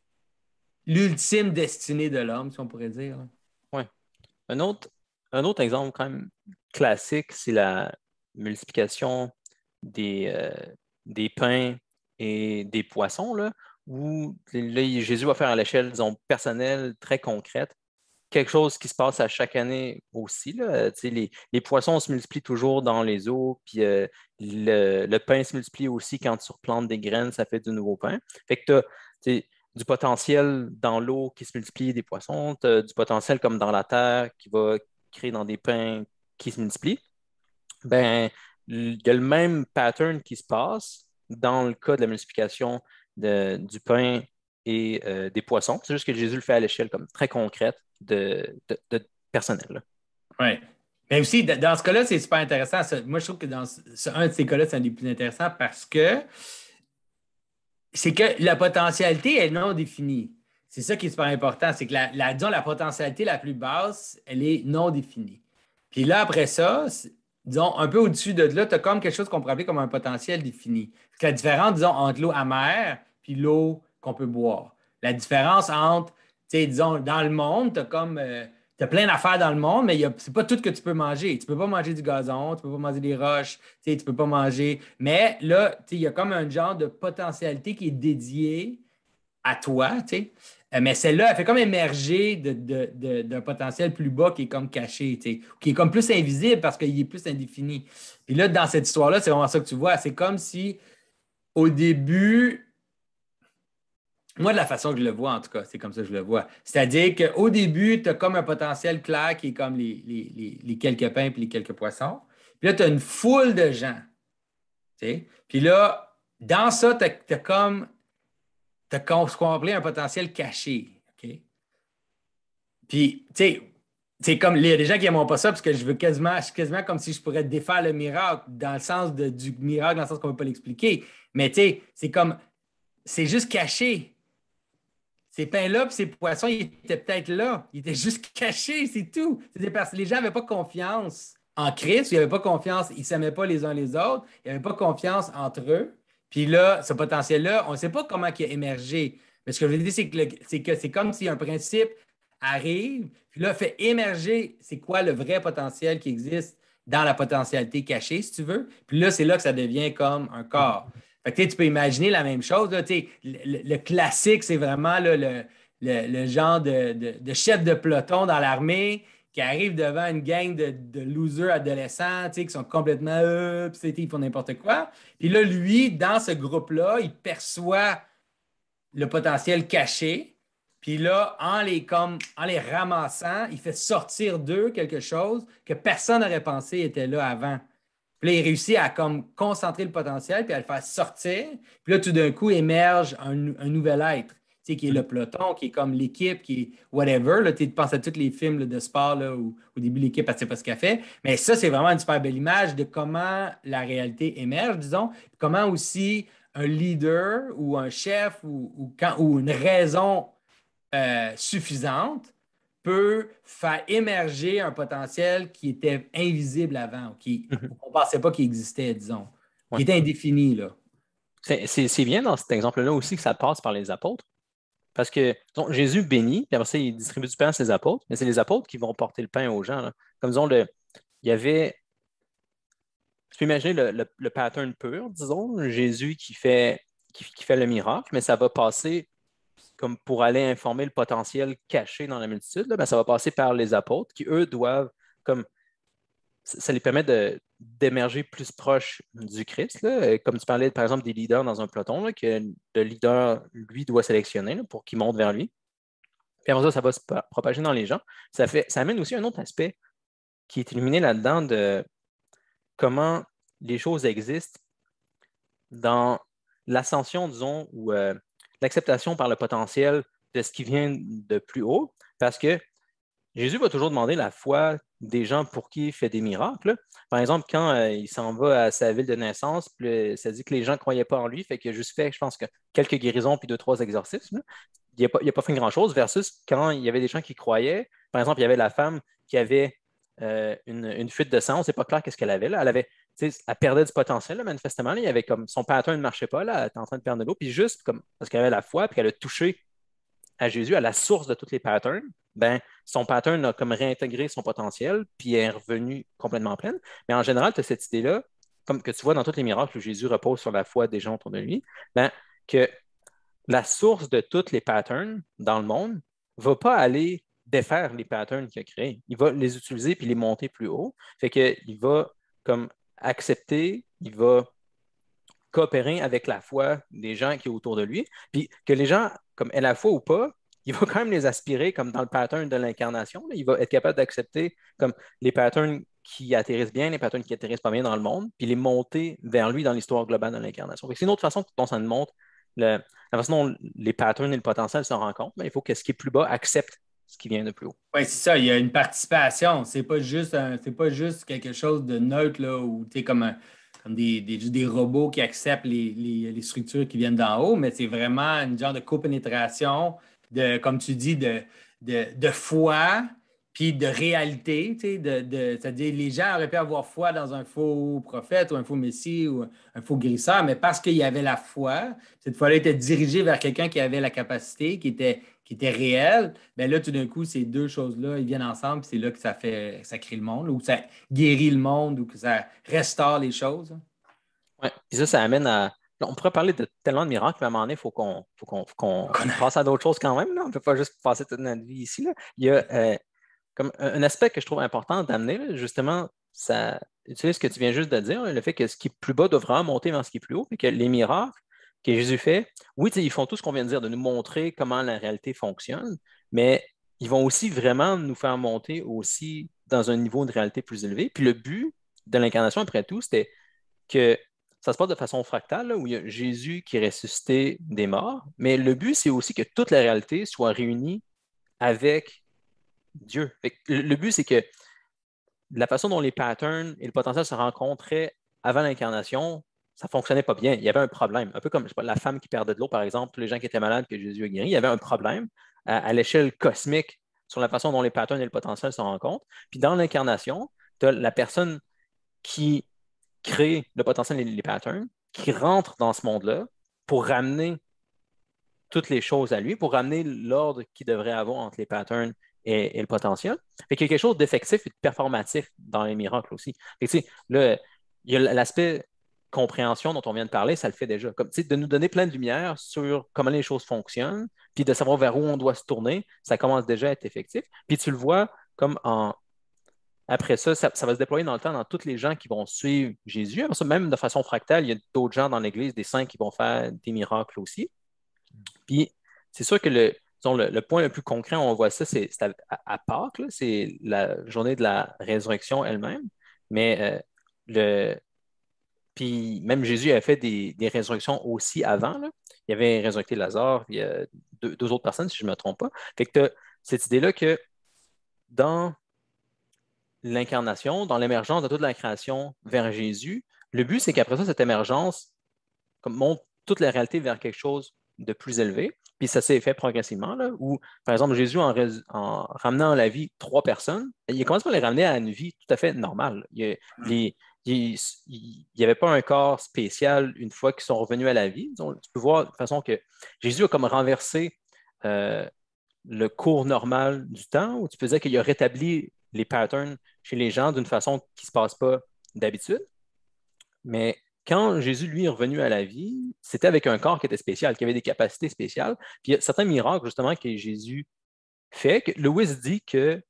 l'ultime destinée de l'homme, si on pourrait dire. là. Ouais. Un autre, un autre exemple quand même classique, c'est la multiplication des, euh, des pains et des poissons, là, où là, Jésus va faire à l'échelle, disons, personnelle, très concrète, quelque chose qui se passe à chaque année aussi. Là. Euh, tu sais, les, les poissons se multiplient toujours dans les eaux, puis euh, le, le pain se multiplie aussi quand tu replantes des graines, ça fait du nouveau pain. Fait que tu as du potentiel dans l'eau qui se multiplie des poissons, tu as du potentiel comme dans la terre qui va créer dans des pains qui se multiplient. Ben, il y a le même pattern qui se passe dans le cas de la multiplication de- du pain et euh, des poissons. C'est juste que Jésus le fait à l'échelle comme très concrète de, de, de personnel. Là. Oui. Mais aussi, d- dans ce cas-là, c'est super intéressant. Ça- moi, je trouve que dans ce- ce- un de ces cas-là, c'est un des plus intéressants parce que c'est que la potentialité est non définie. C'est ça qui est super important. C'est que la, la, disons, la potentialité la plus basse, elle est non définie. Puis là, après ça, c'est- disons, un peu au-dessus de là, tu as comme quelque chose qu'on pourrait appeler comme un potentiel défini. Fait que la différence, disons, entre l'eau amère puis l'eau qu'on peut boire. La différence entre, tu sais, disons, dans le monde, tu as comme. euh, tu as plein d'affaires dans le monde, mais ce n'est pas tout que tu peux manger. Tu ne peux pas manger du gazon, tu ne peux pas manger des roches, tu ne peux pas manger. Mais là, tu sais, il y a comme un genre de potentialité qui est dédiée à toi, tu sais. Euh, Mais celle-là, elle fait comme émerger de- de- de- d'un potentiel plus bas qui est comme caché, tu sais, qui est comme plus invisible parce qu'il est plus indéfini. Puis là, dans cette histoire-là, c'est vraiment ça que tu vois. C'est comme si, au début, moi, de la façon que je le vois, en tout cas, c'est comme ça que je le vois. C'est-à-dire qu'au début, tu as comme un potentiel clair qui est comme les, les- les- les quelques pains et les quelques poissons. Puis là, tu as une foule de gens. Tu sais. Puis là, dans ça, tu as, comme t'as ce qu'on va appeler un potentiel caché. OK? Puis, tu sais, c'est comme il y a des gens qui n'aiment pas ça parce que je veux quasiment, je suis quasiment comme si je pourrais défaire le miracle dans le sens de- du miracle, dans le sens qu'on ne peut pas l'expliquer. Mais tu sais, c'est comme c'est juste caché. Ces pains-là et ces poissons, ils étaient peut-être là. Ils étaient juste cachés, c'est tout. C'est parce que les gens n'avaient pas confiance en Christ, ils n'avaient pas confiance, ils ne s'aimaient pas les uns les autres, ils n'avaient pas confiance entre eux. Puis là, ce potentiel-là, on ne sait pas comment il a émergé. Mais ce que je veux dire, c'est que le- c'est que c'est comme si un principe arrive, puis là, fait émerger c'est quoi le vrai potentiel qui existe dans la potentialité cachée, si tu veux. Puis là, c'est là que ça devient comme un corps. Fait que, tu sais, tu peux imaginer la même chose. Là, tu sais, le, le classique, c'est vraiment là, le, le- le genre de, de- de chef de peloton dans l'armée qui arrive devant une gang de, de losers adolescents tu sais, qui sont complètement euh, puis, tu sais, ils font n'importe quoi. Puis là, lui, dans ce groupe-là, il perçoit le potentiel caché. Puis là, en les, comme, en les ramassant, il fait sortir d'eux quelque chose que personne n'aurait pensé était là avant. Puis là, il réussit à comme concentrer le potentiel puis à le faire sortir. Puis là, tout d'un coup, émerge un, un nouvel être, tu sais, qui est le peloton, qui est comme l'équipe, qui est whatever. Là, tu penses à tous les films là, de sport là, où au début, l'équipe, elle ne sait pas ce qu'elle fait. Mais ça, c'est vraiment une super belle image de comment la réalité émerge, disons. Puis comment aussi un leader ou un chef ou, ou, quand, ou une raison euh, suffisante peut faire émerger un potentiel qui était invisible avant, ou qui, Mhm. on ne pensait pas qu'il existait, disons, Ouais. qui était indéfini, là. C'est c'est- c'est bien dans cet exemple-là aussi que ça passe par les apôtres. Parce que disons, Jésus bénit, puis après ça, il distribue du pain à ses apôtres, mais c'est les apôtres qui vont porter le pain aux gens, là. Comme disons, le, il y avait. Tu peux imaginer le, le- le pattern pur, disons, Jésus qui fait, qui, qui fait le miracle, mais ça va passer comme pour aller informer le potentiel caché dans la multitude, là, ben, ça va passer par les apôtres qui, eux, doivent, comme ça ça les permet de- d'émerger plus proche du Christ, là. Euh, Comme tu parlais, par exemple, des leaders dans un peloton, là, que le leader, lui, doit sélectionner là, pour qu'il monte vers lui. Puis après ça, ça va se pa- propager dans les gens. Ça fait, ça amène aussi un autre aspect qui est illuminé là-dedans de comment les choses existent dans l'ascension, disons, ou euh, l'acceptation par le potentiel de ce qui vient de plus haut, parce que Jésus va toujours demander la foi des gens pour qui il fait des miracles. Par exemple, quand euh, il s'en va à sa ville de naissance, puis, euh, ça dit que les gens ne croyaient pas en lui, fait qu'il a juste fait, je pense, que quelques guérisons puis deux, trois exorcismes. Il n'a pas, il a pas fait grand-chose, versus quand il y avait des gens qui croyaient. Par exemple, il y avait la femme qui avait euh, une, une fuite de sang, on ne sait pas clair qu'est-ce qu'elle avait. Là. Elle avait, tu sais, elle perdait du potentiel, là, manifestement. Là. Il y avait comme son pattern ne marchait pas, là, elle était en train de perdre de l'eau, puis juste comme parce qu'elle avait la foi, puis qu'elle a touché à Jésus, à la source de tous les patterns, ben, son pattern a comme réintégré son potentiel, puis est revenu complètement pleine. Mais en général, tu as cette idée-là, comme que tu vois dans tous les miracles où Jésus repose sur la foi des gens autour de lui, ben, que la source de tous les patterns dans le monde ne va pas aller défaire les patterns qu'il a créés. Il va les utiliser puis les monter plus haut. Fait qu'il va comme accepter, il va coopérer avec la foi des gens qui sont autour de lui, puis que les gens, comme aient la foi ou pas, il va quand même les aspirer comme dans le pattern de l'incarnation. Il va être capable d'accepter comme les patterns qui atterrissent bien, les patterns qui atterrissent pas bien dans le monde, puis les monter vers lui dans l'histoire globale de l'incarnation. C'est une autre façon dont ça nous montre le- la façon dont les patterns et le potentiel se rencontrent. Mais il faut que ce qui est plus bas accepte ce qui vient de plus haut. Oui, c'est ça, il y a une participation. C'est pas juste un- c'est pas juste quelque chose de neutre là, où tu es comme, un- comme des, des, des robots qui acceptent les, les- les structures qui viennent d'en haut, mais c'est vraiment une genre de copénétration, de, comme tu dis, de, de, de foi, puis de réalité. Tu sais, de, de- c'est-à-dire les gens auraient pu avoir foi dans un faux prophète ou un faux messie ou un faux guérisseur, mais parce qu'il y avait la foi, cette foi-là était dirigée vers quelqu'un qui avait la capacité, qui était, qui était réel. Ben là, tout d'un coup, ces deux choses-là, ils viennent ensemble, puis c'est là que ça fait, ça crée le monde, ou que ça guérit le monde, ou que ça restaure les choses, hein. Ouais. Puis ça, ça amène à. On pourrait parler de tellement de miracles, mais à un moment donné, il faut qu'on faut qu'on, faut qu'on passe à d'autres choses quand même. Là. On ne peut pas juste passer toute notre vie ici. Là. Il y a euh, comme un, un aspect que je trouve important d'amener, là, justement, ça utilise ce que tu viens juste de dire, là, le fait que ce qui est plus bas doit vraiment monter vers ce qui est plus haut, et que les miracles que Jésus fait, oui, tu sais, ils font tout ce qu'on vient de dire, de nous montrer comment la réalité fonctionne, mais ils vont aussi vraiment nous faire monter aussi dans un niveau de réalité plus élevé. Puis le but de l'incarnation, après tout, c'était que ça se passe de façon fractale, là, où il y a Jésus qui est ressuscité des morts, mais le but, c'est aussi que toute la réalité soit réunie avec Dieu. Fait que le, le but, c'est que la façon dont les patterns et le potentiel se rencontraient avant l'incarnation, ça ne fonctionnait pas bien. Il y avait un problème. Un peu comme je sais pas, la femme qui perdait de l'eau, par exemple, tous les gens qui étaient malades que Jésus a guéri, il y avait un problème à, à l'échelle cosmique sur la façon dont les patterns et le potentiel se rencontrent. Puis dans l'incarnation, tu as la personne qui crée le potentiel et les patterns, qui rentre dans ce monde-là pour ramener toutes les choses à lui, pour ramener l'ordre qu'il devrait avoir entre les patterns et, et le potentiel. Fait qu'il y a quelque chose d'effectif et de performatif dans les miracles aussi. Fait que, tu sais, là, il y a l'aspect compréhension dont on vient de parler, ça le fait déjà. Comme, tu sais, de nous donner plein de lumière sur comment les choses fonctionnent, puis de savoir vers où on doit se tourner, ça commence déjà à être effectif. Puis tu le vois comme en, après ça, ça, ça va se déployer dans le temps dans tous les gens qui vont suivre Jésus. Après ça, même de façon fractale, il y a d'autres gens dans l'Église, des saints qui vont faire des miracles aussi. Puis c'est sûr que le, disons, le, le point le plus concret, on voit ça, c'est c'est à, à Pâques, là, c'est la journée de la résurrection elle-même. Mais euh, le, puis même Jésus avait fait des, des résurrections aussi avant, là. Il avait résurrecté Lazare, puis euh, deux, deux autres personnes, si je ne me trompe pas. Fait que t'as cette idée-là que dans l'incarnation, dans l'émergence de toute la création vers Jésus, le but, c'est qu'après ça, cette émergence comme, monte toute la réalité vers quelque chose de plus élevé. Puis ça s'est fait progressivement, là, où, par exemple, Jésus, en, rés- en ramenant à la vie trois personnes, il commence par les ramener à une vie tout à fait normale. Il n'y avait pas un corps spécial une fois qu'ils sont revenus à la vie. Donc, tu peux voir de façon que Jésus a comme renversé euh, le cours normal du temps, où tu peux dire qu'il a rétabli les patterns chez les gens d'une façon qui ne se passe pas d'habitude. Mais quand Jésus, lui, est revenu à la vie, c'était avec un corps qui était spécial, qui avait des capacités spéciales. Puis il y a certains miracles, justement, que Jésus fait, que Lewis dit que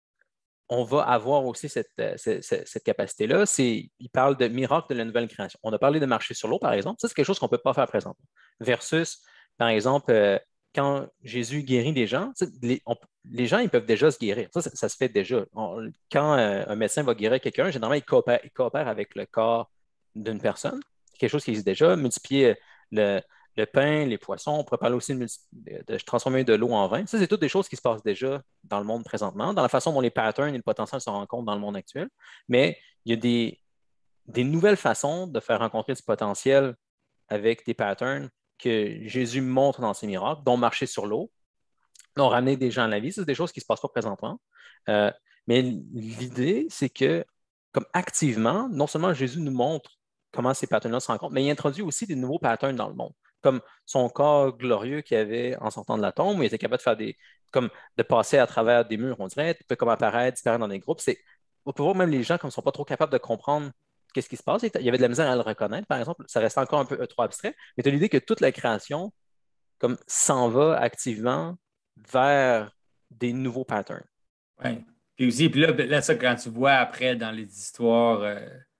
on va avoir aussi cette, euh, cette, cette capacité-là. C'est, il parle de miracle de la nouvelle création. On a parlé de marcher sur l'eau, par exemple. Ça, c'est quelque chose qu'on ne peut pas faire présentement. Versus, par exemple, euh, quand Jésus guérit des gens, les, on, les, gens, ils peuvent déjà se guérir. Ça, ça, ça se fait déjà. On, quand euh, un médecin va guérir quelqu'un, généralement, il coopère, il coopère avec le corps d'une personne. C'est quelque chose qui existe déjà. Multiplier le, le pain, les poissons. On pourrait parler aussi de, de transformer de l'eau en vin. Ça, c'est toutes des choses qui se passent déjà dans le monde présentement, dans la façon dont les patterns et le potentiel se rencontrent dans le monde actuel. Mais il y a des, des nouvelles façons de faire rencontrer ce potentiel avec des patterns que Jésus montre dans ses miracles, dont marcher sur l'eau, dont ramener des gens à la vie. Ça, c'est des choses qui ne se passent pas présentement. Euh, mais l'idée, c'est que, comme activement, non seulement Jésus nous montre comment ces patterns-là se rencontrent, mais il introduit aussi des nouveaux patterns dans le monde, comme son corps glorieux qu'il avait en sortant de la tombe, où il était capable de faire des, comme de passer à travers des murs, on dirait, il peut comme apparaître, disparaître dans des groupes. C'est, on peut voir même les gens comme ne sont pas trop capables de comprendre qu'est-ce qui se passe. Il y avait de la misère à le reconnaître, par exemple. Ça reste encore un peu trop abstrait, mais tu as l'idée que toute la création comme s'en va activement vers des nouveaux patterns. Oui. Puis aussi, puis là, là, ça, quand tu vois après dans les histoires euh,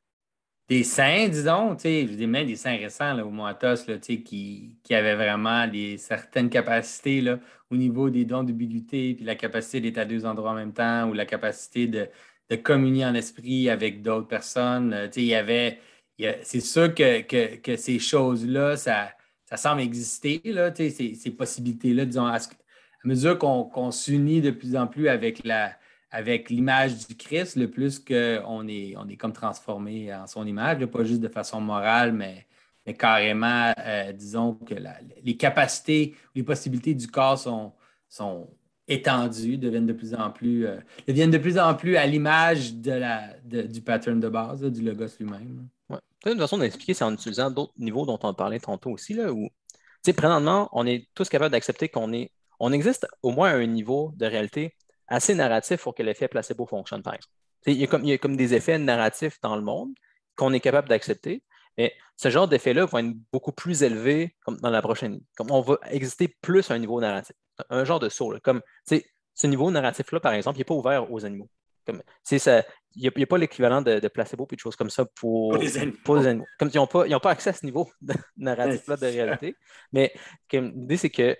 des saints, disons, tu sais, je dis même des saints récents, là, au Moatos, là, tu sais, qui, qui avaient vraiment des, certaines capacités, là, au niveau des dons d'ubiquité, puis la capacité d'être à deux endroits en même temps, ou la capacité de, de communier en esprit avec d'autres personnes. euh, Tu sais, il y avait, il y a- c'est sûr que, que, que ces choses-là, ça, ça semble exister, là, tu sais, ces, ces possibilités-là, disons, à, ce- à mesure qu'on qu'on s'unit de plus en plus avec la avec l'image du Christ, le plus qu'on est, on est comme transformé en son image, là, pas juste de façon morale, mais, mais carrément, euh, disons que la- les capacités, les possibilités du corps sont, sont étendues, deviennent de plus en plus, euh, deviennent de plus en plus à l'image de la, de- du pattern de base, là, du logos lui-même. Ouais. Peut-être une façon d'expliquer, c'est en utilisant d'autres niveaux dont on parlait tantôt aussi, là, où, tu sais, présentement, on est tous capables d'accepter qu'on est, on existe au moins à un niveau de réalité assez narratif pour que l'effet placebo fonctionne, par exemple. Tu sais, il y a comme, il y a comme des effets narratifs dans le monde qu'on est capable d'accepter, mais ce genre d'effets-là vont être beaucoup plus élevés comme dans la prochaine. Comme on va exister plus à un niveau narratif, un genre de saut, là, comme, tu sais, ce niveau narratif-là, par exemple, il n'est pas ouvert aux animaux. Comme, tu sais, ça, il n'y a, il y a pas l'équivalent de, de placebo et de choses comme ça Pour pour, les pour les animaux. animaux. Comme ils n'ont pas, ils ont pas accès à ce niveau de Ouais, narratif-là de c'est ça. réalité. Mais comme, l'idée, c'est que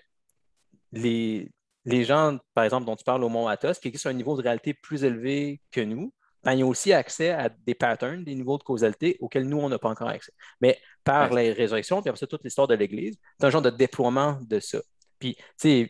les, les gens, par exemple, dont tu parles au Mont Athos, qui sont à un niveau de réalité plus élevé que nous, ben, ils ont aussi accès à des patterns, des niveaux de causalité auxquels nous, on n'a pas encore accès. Mais par Ouais. la résurrection, puis après ça, toute l'histoire de l'Église, c'est un genre de déploiement de ça. Puis, tu sais,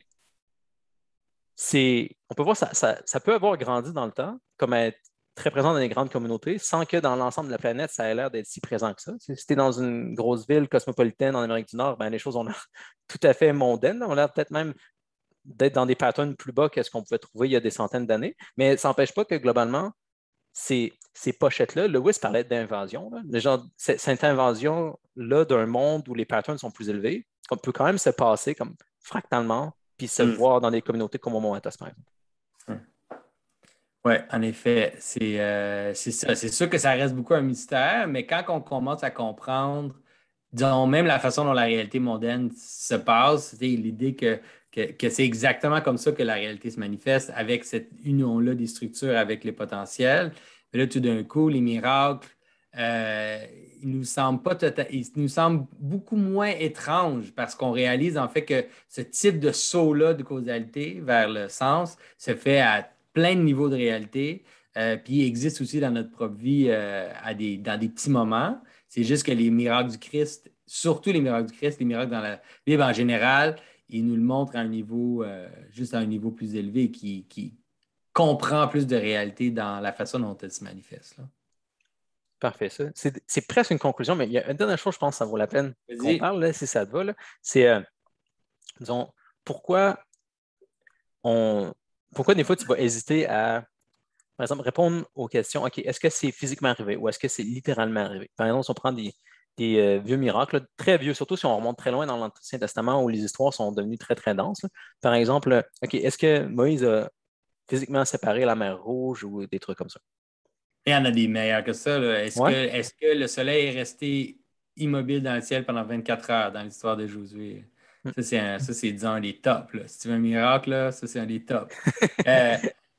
c'est, on peut voir ça, ça, ça peut avoir grandi dans le temps, comme être très présent dans les grandes communautés, sans que dans l'ensemble de la planète, ça ait l'air d'être si présent que ça. Si tu es dans une grosse ville cosmopolitaine en Amérique du Nord, ben, les choses ont l'air tout à fait mondaines. On a l'air peut-être même d'être dans des patterns plus bas que ce qu'on pouvait trouver il y a des centaines d'années. Mais ça n'empêche pas que globalement, ces, ces pochettes-là, Lewis parlait d'invasion. Là. Le genre, c- cette invasion-là d'un monde où les patterns sont plus élevés, on peut quand même se passer comme fractalement, puis se Hmm. voir dans des communautés comme au Mont-Athos, par exemple. Oui, en effet, c'est euh, c'est ça. C'est sûr que ça reste beaucoup un mystère, mais quand on commence à comprendre, disons, même la façon dont la réalité mondaine se passe, tu sais, l'idée que, que, que c'est exactement comme ça que la réalité se manifeste, avec cette union-là des structures avec les potentiels. Mais là, tout d'un coup, les miracles, euh, il nous semble pas tota- il nous semble beaucoup moins étrange parce qu'on réalise en fait que ce type de saut-là de causalité vers le sens se fait à plein de niveaux de réalité, euh, puis il existe aussi dans notre propre vie euh, à des, dans des petits moments. C'est juste que les miracles du Christ, surtout les miracles du Christ, les miracles dans la Bible en général, ils nous le montrent à un niveau, euh, juste à un niveau plus élevé qui, qui comprend plus de réalité dans la façon dont elle se manifeste, là. Parfait, ça. C'est c'est presque une conclusion, mais il y a une dernière chose, je pense que ça vaut la peine qu'on Vas-y. parle, là, si ça te va, là. C'est, euh, disons, pourquoi on, pourquoi des fois tu vas hésiter à, par exemple, répondre aux questions, OK, est-ce que c'est physiquement arrivé ou est-ce que c'est littéralement arrivé? Par exemple, si on prend des, des euh, vieux miracles, là, très vieux, surtout si on remonte très loin dans l'Ancien Testament où les histoires sont devenues très, très denses, là. Par exemple, euh, OK, est-ce que Moïse a physiquement séparé la mer Rouge ou des trucs comme ça? Il y en a des meilleurs que ça, là. Est-ce que, Ouais? est-ce que le soleil est resté immobile dans le ciel pendant vingt-quatre heures dans l'histoire de Josué? Hmm. Ça, c'est, un- ça, c'est disons, un des tops, là. Si tu veux un miracle, là, ça, c'est un des tops. Euh,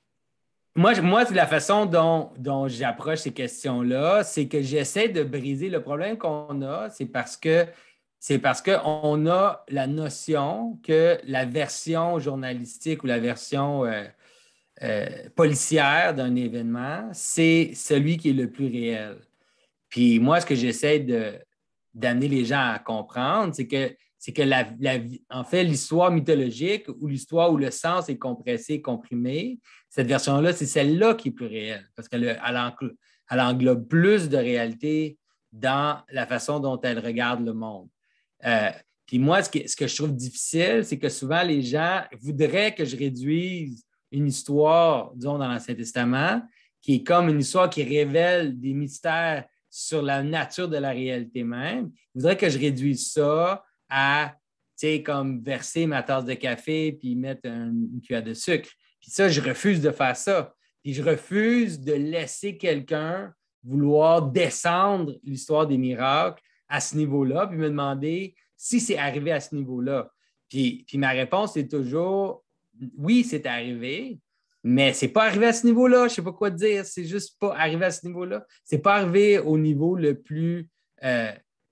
moi, je- moi, c'est la façon dont, dont j'approche ces questions-là, c'est que j'essaie de briser le problème qu'on a, c'est parce que c'est parce qu'on a la notion que la version journalistique ou la version euh, euh, policière d'un événement, c'est celui qui est le plus réel. Puis moi, ce que j'essaie de, d'amener les gens à comprendre, c'est que, c'est que la, la, en fait, l'histoire mythologique ou l'histoire où le sens est compressé, comprimé, cette version-là, c'est celle-là qui est plus réelle parce qu'elle elle englobe, elle englobe plus de réalité dans la façon dont elle regarde le monde. Euh, puis moi, ce que, ce que je trouve difficile, c'est que souvent les gens voudraient que je réduise une histoire, disons, dans l'Ancien Testament, qui est comme une histoire qui révèle des mystères sur la nature de la réalité même. Je voudrais que je réduise ça à, tu sais, comme verser ma tasse de café puis mettre un, une cuillère de sucre. Puis ça, je refuse de faire ça. Puis je refuse de laisser quelqu'un vouloir descendre l'histoire des miracles à ce niveau-là, puis me demander si c'est arrivé à ce niveau-là. Puis, puis ma réponse est toujours oui, c'est arrivé, mais c'est pas arrivé à ce niveau-là. Je sais pas quoi te dire. C'est juste pas arrivé à ce niveau-là. C'est pas arrivé au niveau le plus. Euh,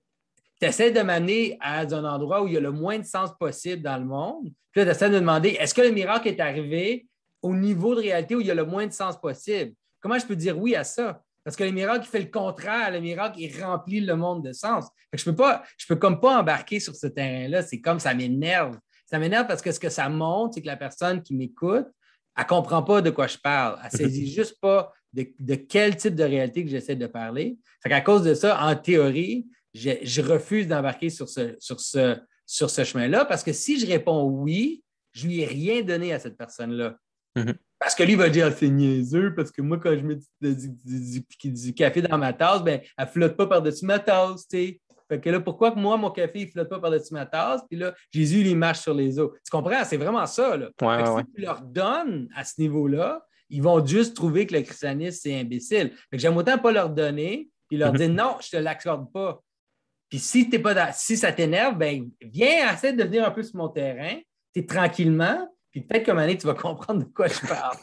tu essaies de m'amener à un endroit où il y a le moins de sens possible dans le monde. Puis là, tu essaies de me demander est-ce que le miracle est arrivé au niveau de réalité où il y a le moins de sens possible? Comment je peux dire oui à ça? Parce que le miracle, il fait le contraire. Le miracle, il remplit le monde de sens. Fait que je peux pas, je peux comme pas embarquer sur ce terrain-là. C'est comme ça m'énerve. Ça m'énerve parce que ce que ça montre, c'est que la personne qui m'écoute, elle ne comprend pas de quoi je parle. Elle ne saisit juste pas de, de quel type de réalité que j'essaie de parler. Fait qu'à cause de ça, en théorie, je, je refuse d'embarquer sur ce, sur ce, sur ce chemin-là parce que si je réponds oui, je ne lui ai rien donné à cette personne-là. Mhm. Parce que lui il va dire c'est niaiseux, parce que moi, quand je mets du, du, du, du café dans ma tasse, ben, elle ne flotte pas par-dessus ma tasse. T'sais. Fait que là, pourquoi que moi, mon café, il ne flotte pas par-dessus ma tasse? Puis là, Jésus, il marche sur les eaux. Tu comprends? C'est vraiment ça. Là. Ouais, Fait ouais, que ouais. si tu leur donnes à ce niveau-là, ils vont juste trouver que le christianisme, c'est imbécile. Fait que j'aime autant pas leur donner, puis leur Mhm. dire non, je ne te l'accorde pas. Puis si, t'es pas dans, si ça t'énerve, ben viens, essaie de venir un peu sur mon terrain, tu es tranquillement, puis peut-être qu'à un moment donné, tu vas comprendre de quoi je parle.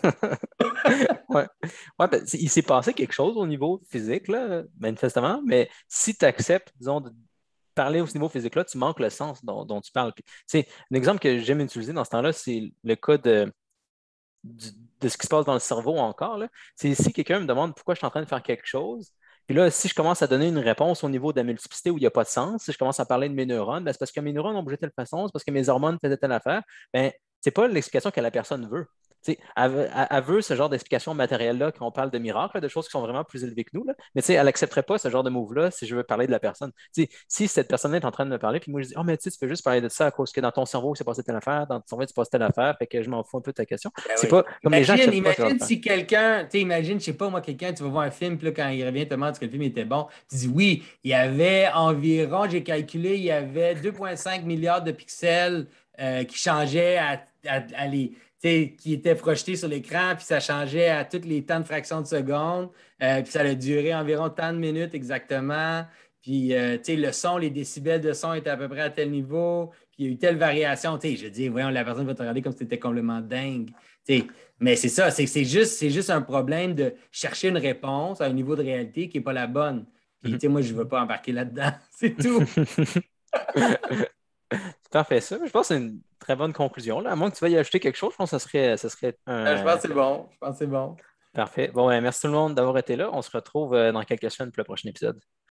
Ouais. Ouais, ben, c'est- il s'est passé quelque chose au niveau physique, là, manifestement, mais si tu acceptes, disons, de parler au niveau physique-là, tu manques le sens dont, dont tu parles. Puis, tu sais, un exemple que j'aime utiliser dans ce temps-là, c'est le cas de, du- de ce qui se passe dans le cerveau encore, là. C'est si quelqu'un me demande pourquoi je suis en train de faire quelque chose, puis là, si je commence à donner une réponse au niveau de la multiplicité où il n'y a pas de sens, si je commence à parler de mes neurones, ben, c'est parce que mes neurones ont bougé de telle façon, c'est parce que mes hormones faisaient telle affaire, ben, c'est pas l'explication que la personne veut. Tu sais, elle, veut elle- elle veut ce genre d'explication matérielle-là quand on parle de miracles, là, de choses qui sont vraiment plus élevées que nous, là. Mais tu sais, elle n'accepterait pas ce genre de move-là si je veux parler de la personne. Tu sais, si cette personne-là est en train de me parler, puis moi je dis, oh, mais tu sais, tu peux juste parler de ça à cause que dans ton cerveau, il s'est passé telle affaire, dans ton cerveau, il s'est passé telle affaire, fait que je m'en fous un peu de ta question. Ben C'est oui. pas comme les gens Imagine, n'acceptent pas ce genre imagine d'affaires. si quelqu'un, tu sais, imagine, je sais pas, moi, quelqu'un, tu vas voir un film, puis là, quand il revient, te demande que le film était bon, tu dis oui, il y avait environ, j'ai calculé, il y avait deux virgule cinq milliards de pixels euh, qui changeaient à, à- à les, tu sais, qui étaient projetés sur l'écran, puis ça changeait à tous les temps de fraction de seconde, euh, puis ça a duré environ tant de minutes exactement. Puis, euh, tu sais, le son, les décibels de son étaient à peu près à tel niveau. Puis, il y a eu telle variation. Tu sais, je dis, voyons, la personne va te regarder comme si c'était complètement dingue. Tu sais, mais c'est ça, c'est c'est juste, c'est juste un problème de chercher une réponse à un niveau de réalité qui n'est pas la bonne. Puis, tu sais, moi, je ne veux pas embarquer là-dedans. C'est tout. Parfait, ça. Je pense que c'est une très bonne conclusion, là. À moins que tu veuilles y ajouter quelque chose, je pense que ça serait, ça serait Euh, Je pense un. que c'est bon. Je pense que c'est bon. Parfait. Bon, ben, merci tout le monde d'avoir été là. On se retrouve euh, dans quelques semaines pour le prochain épisode.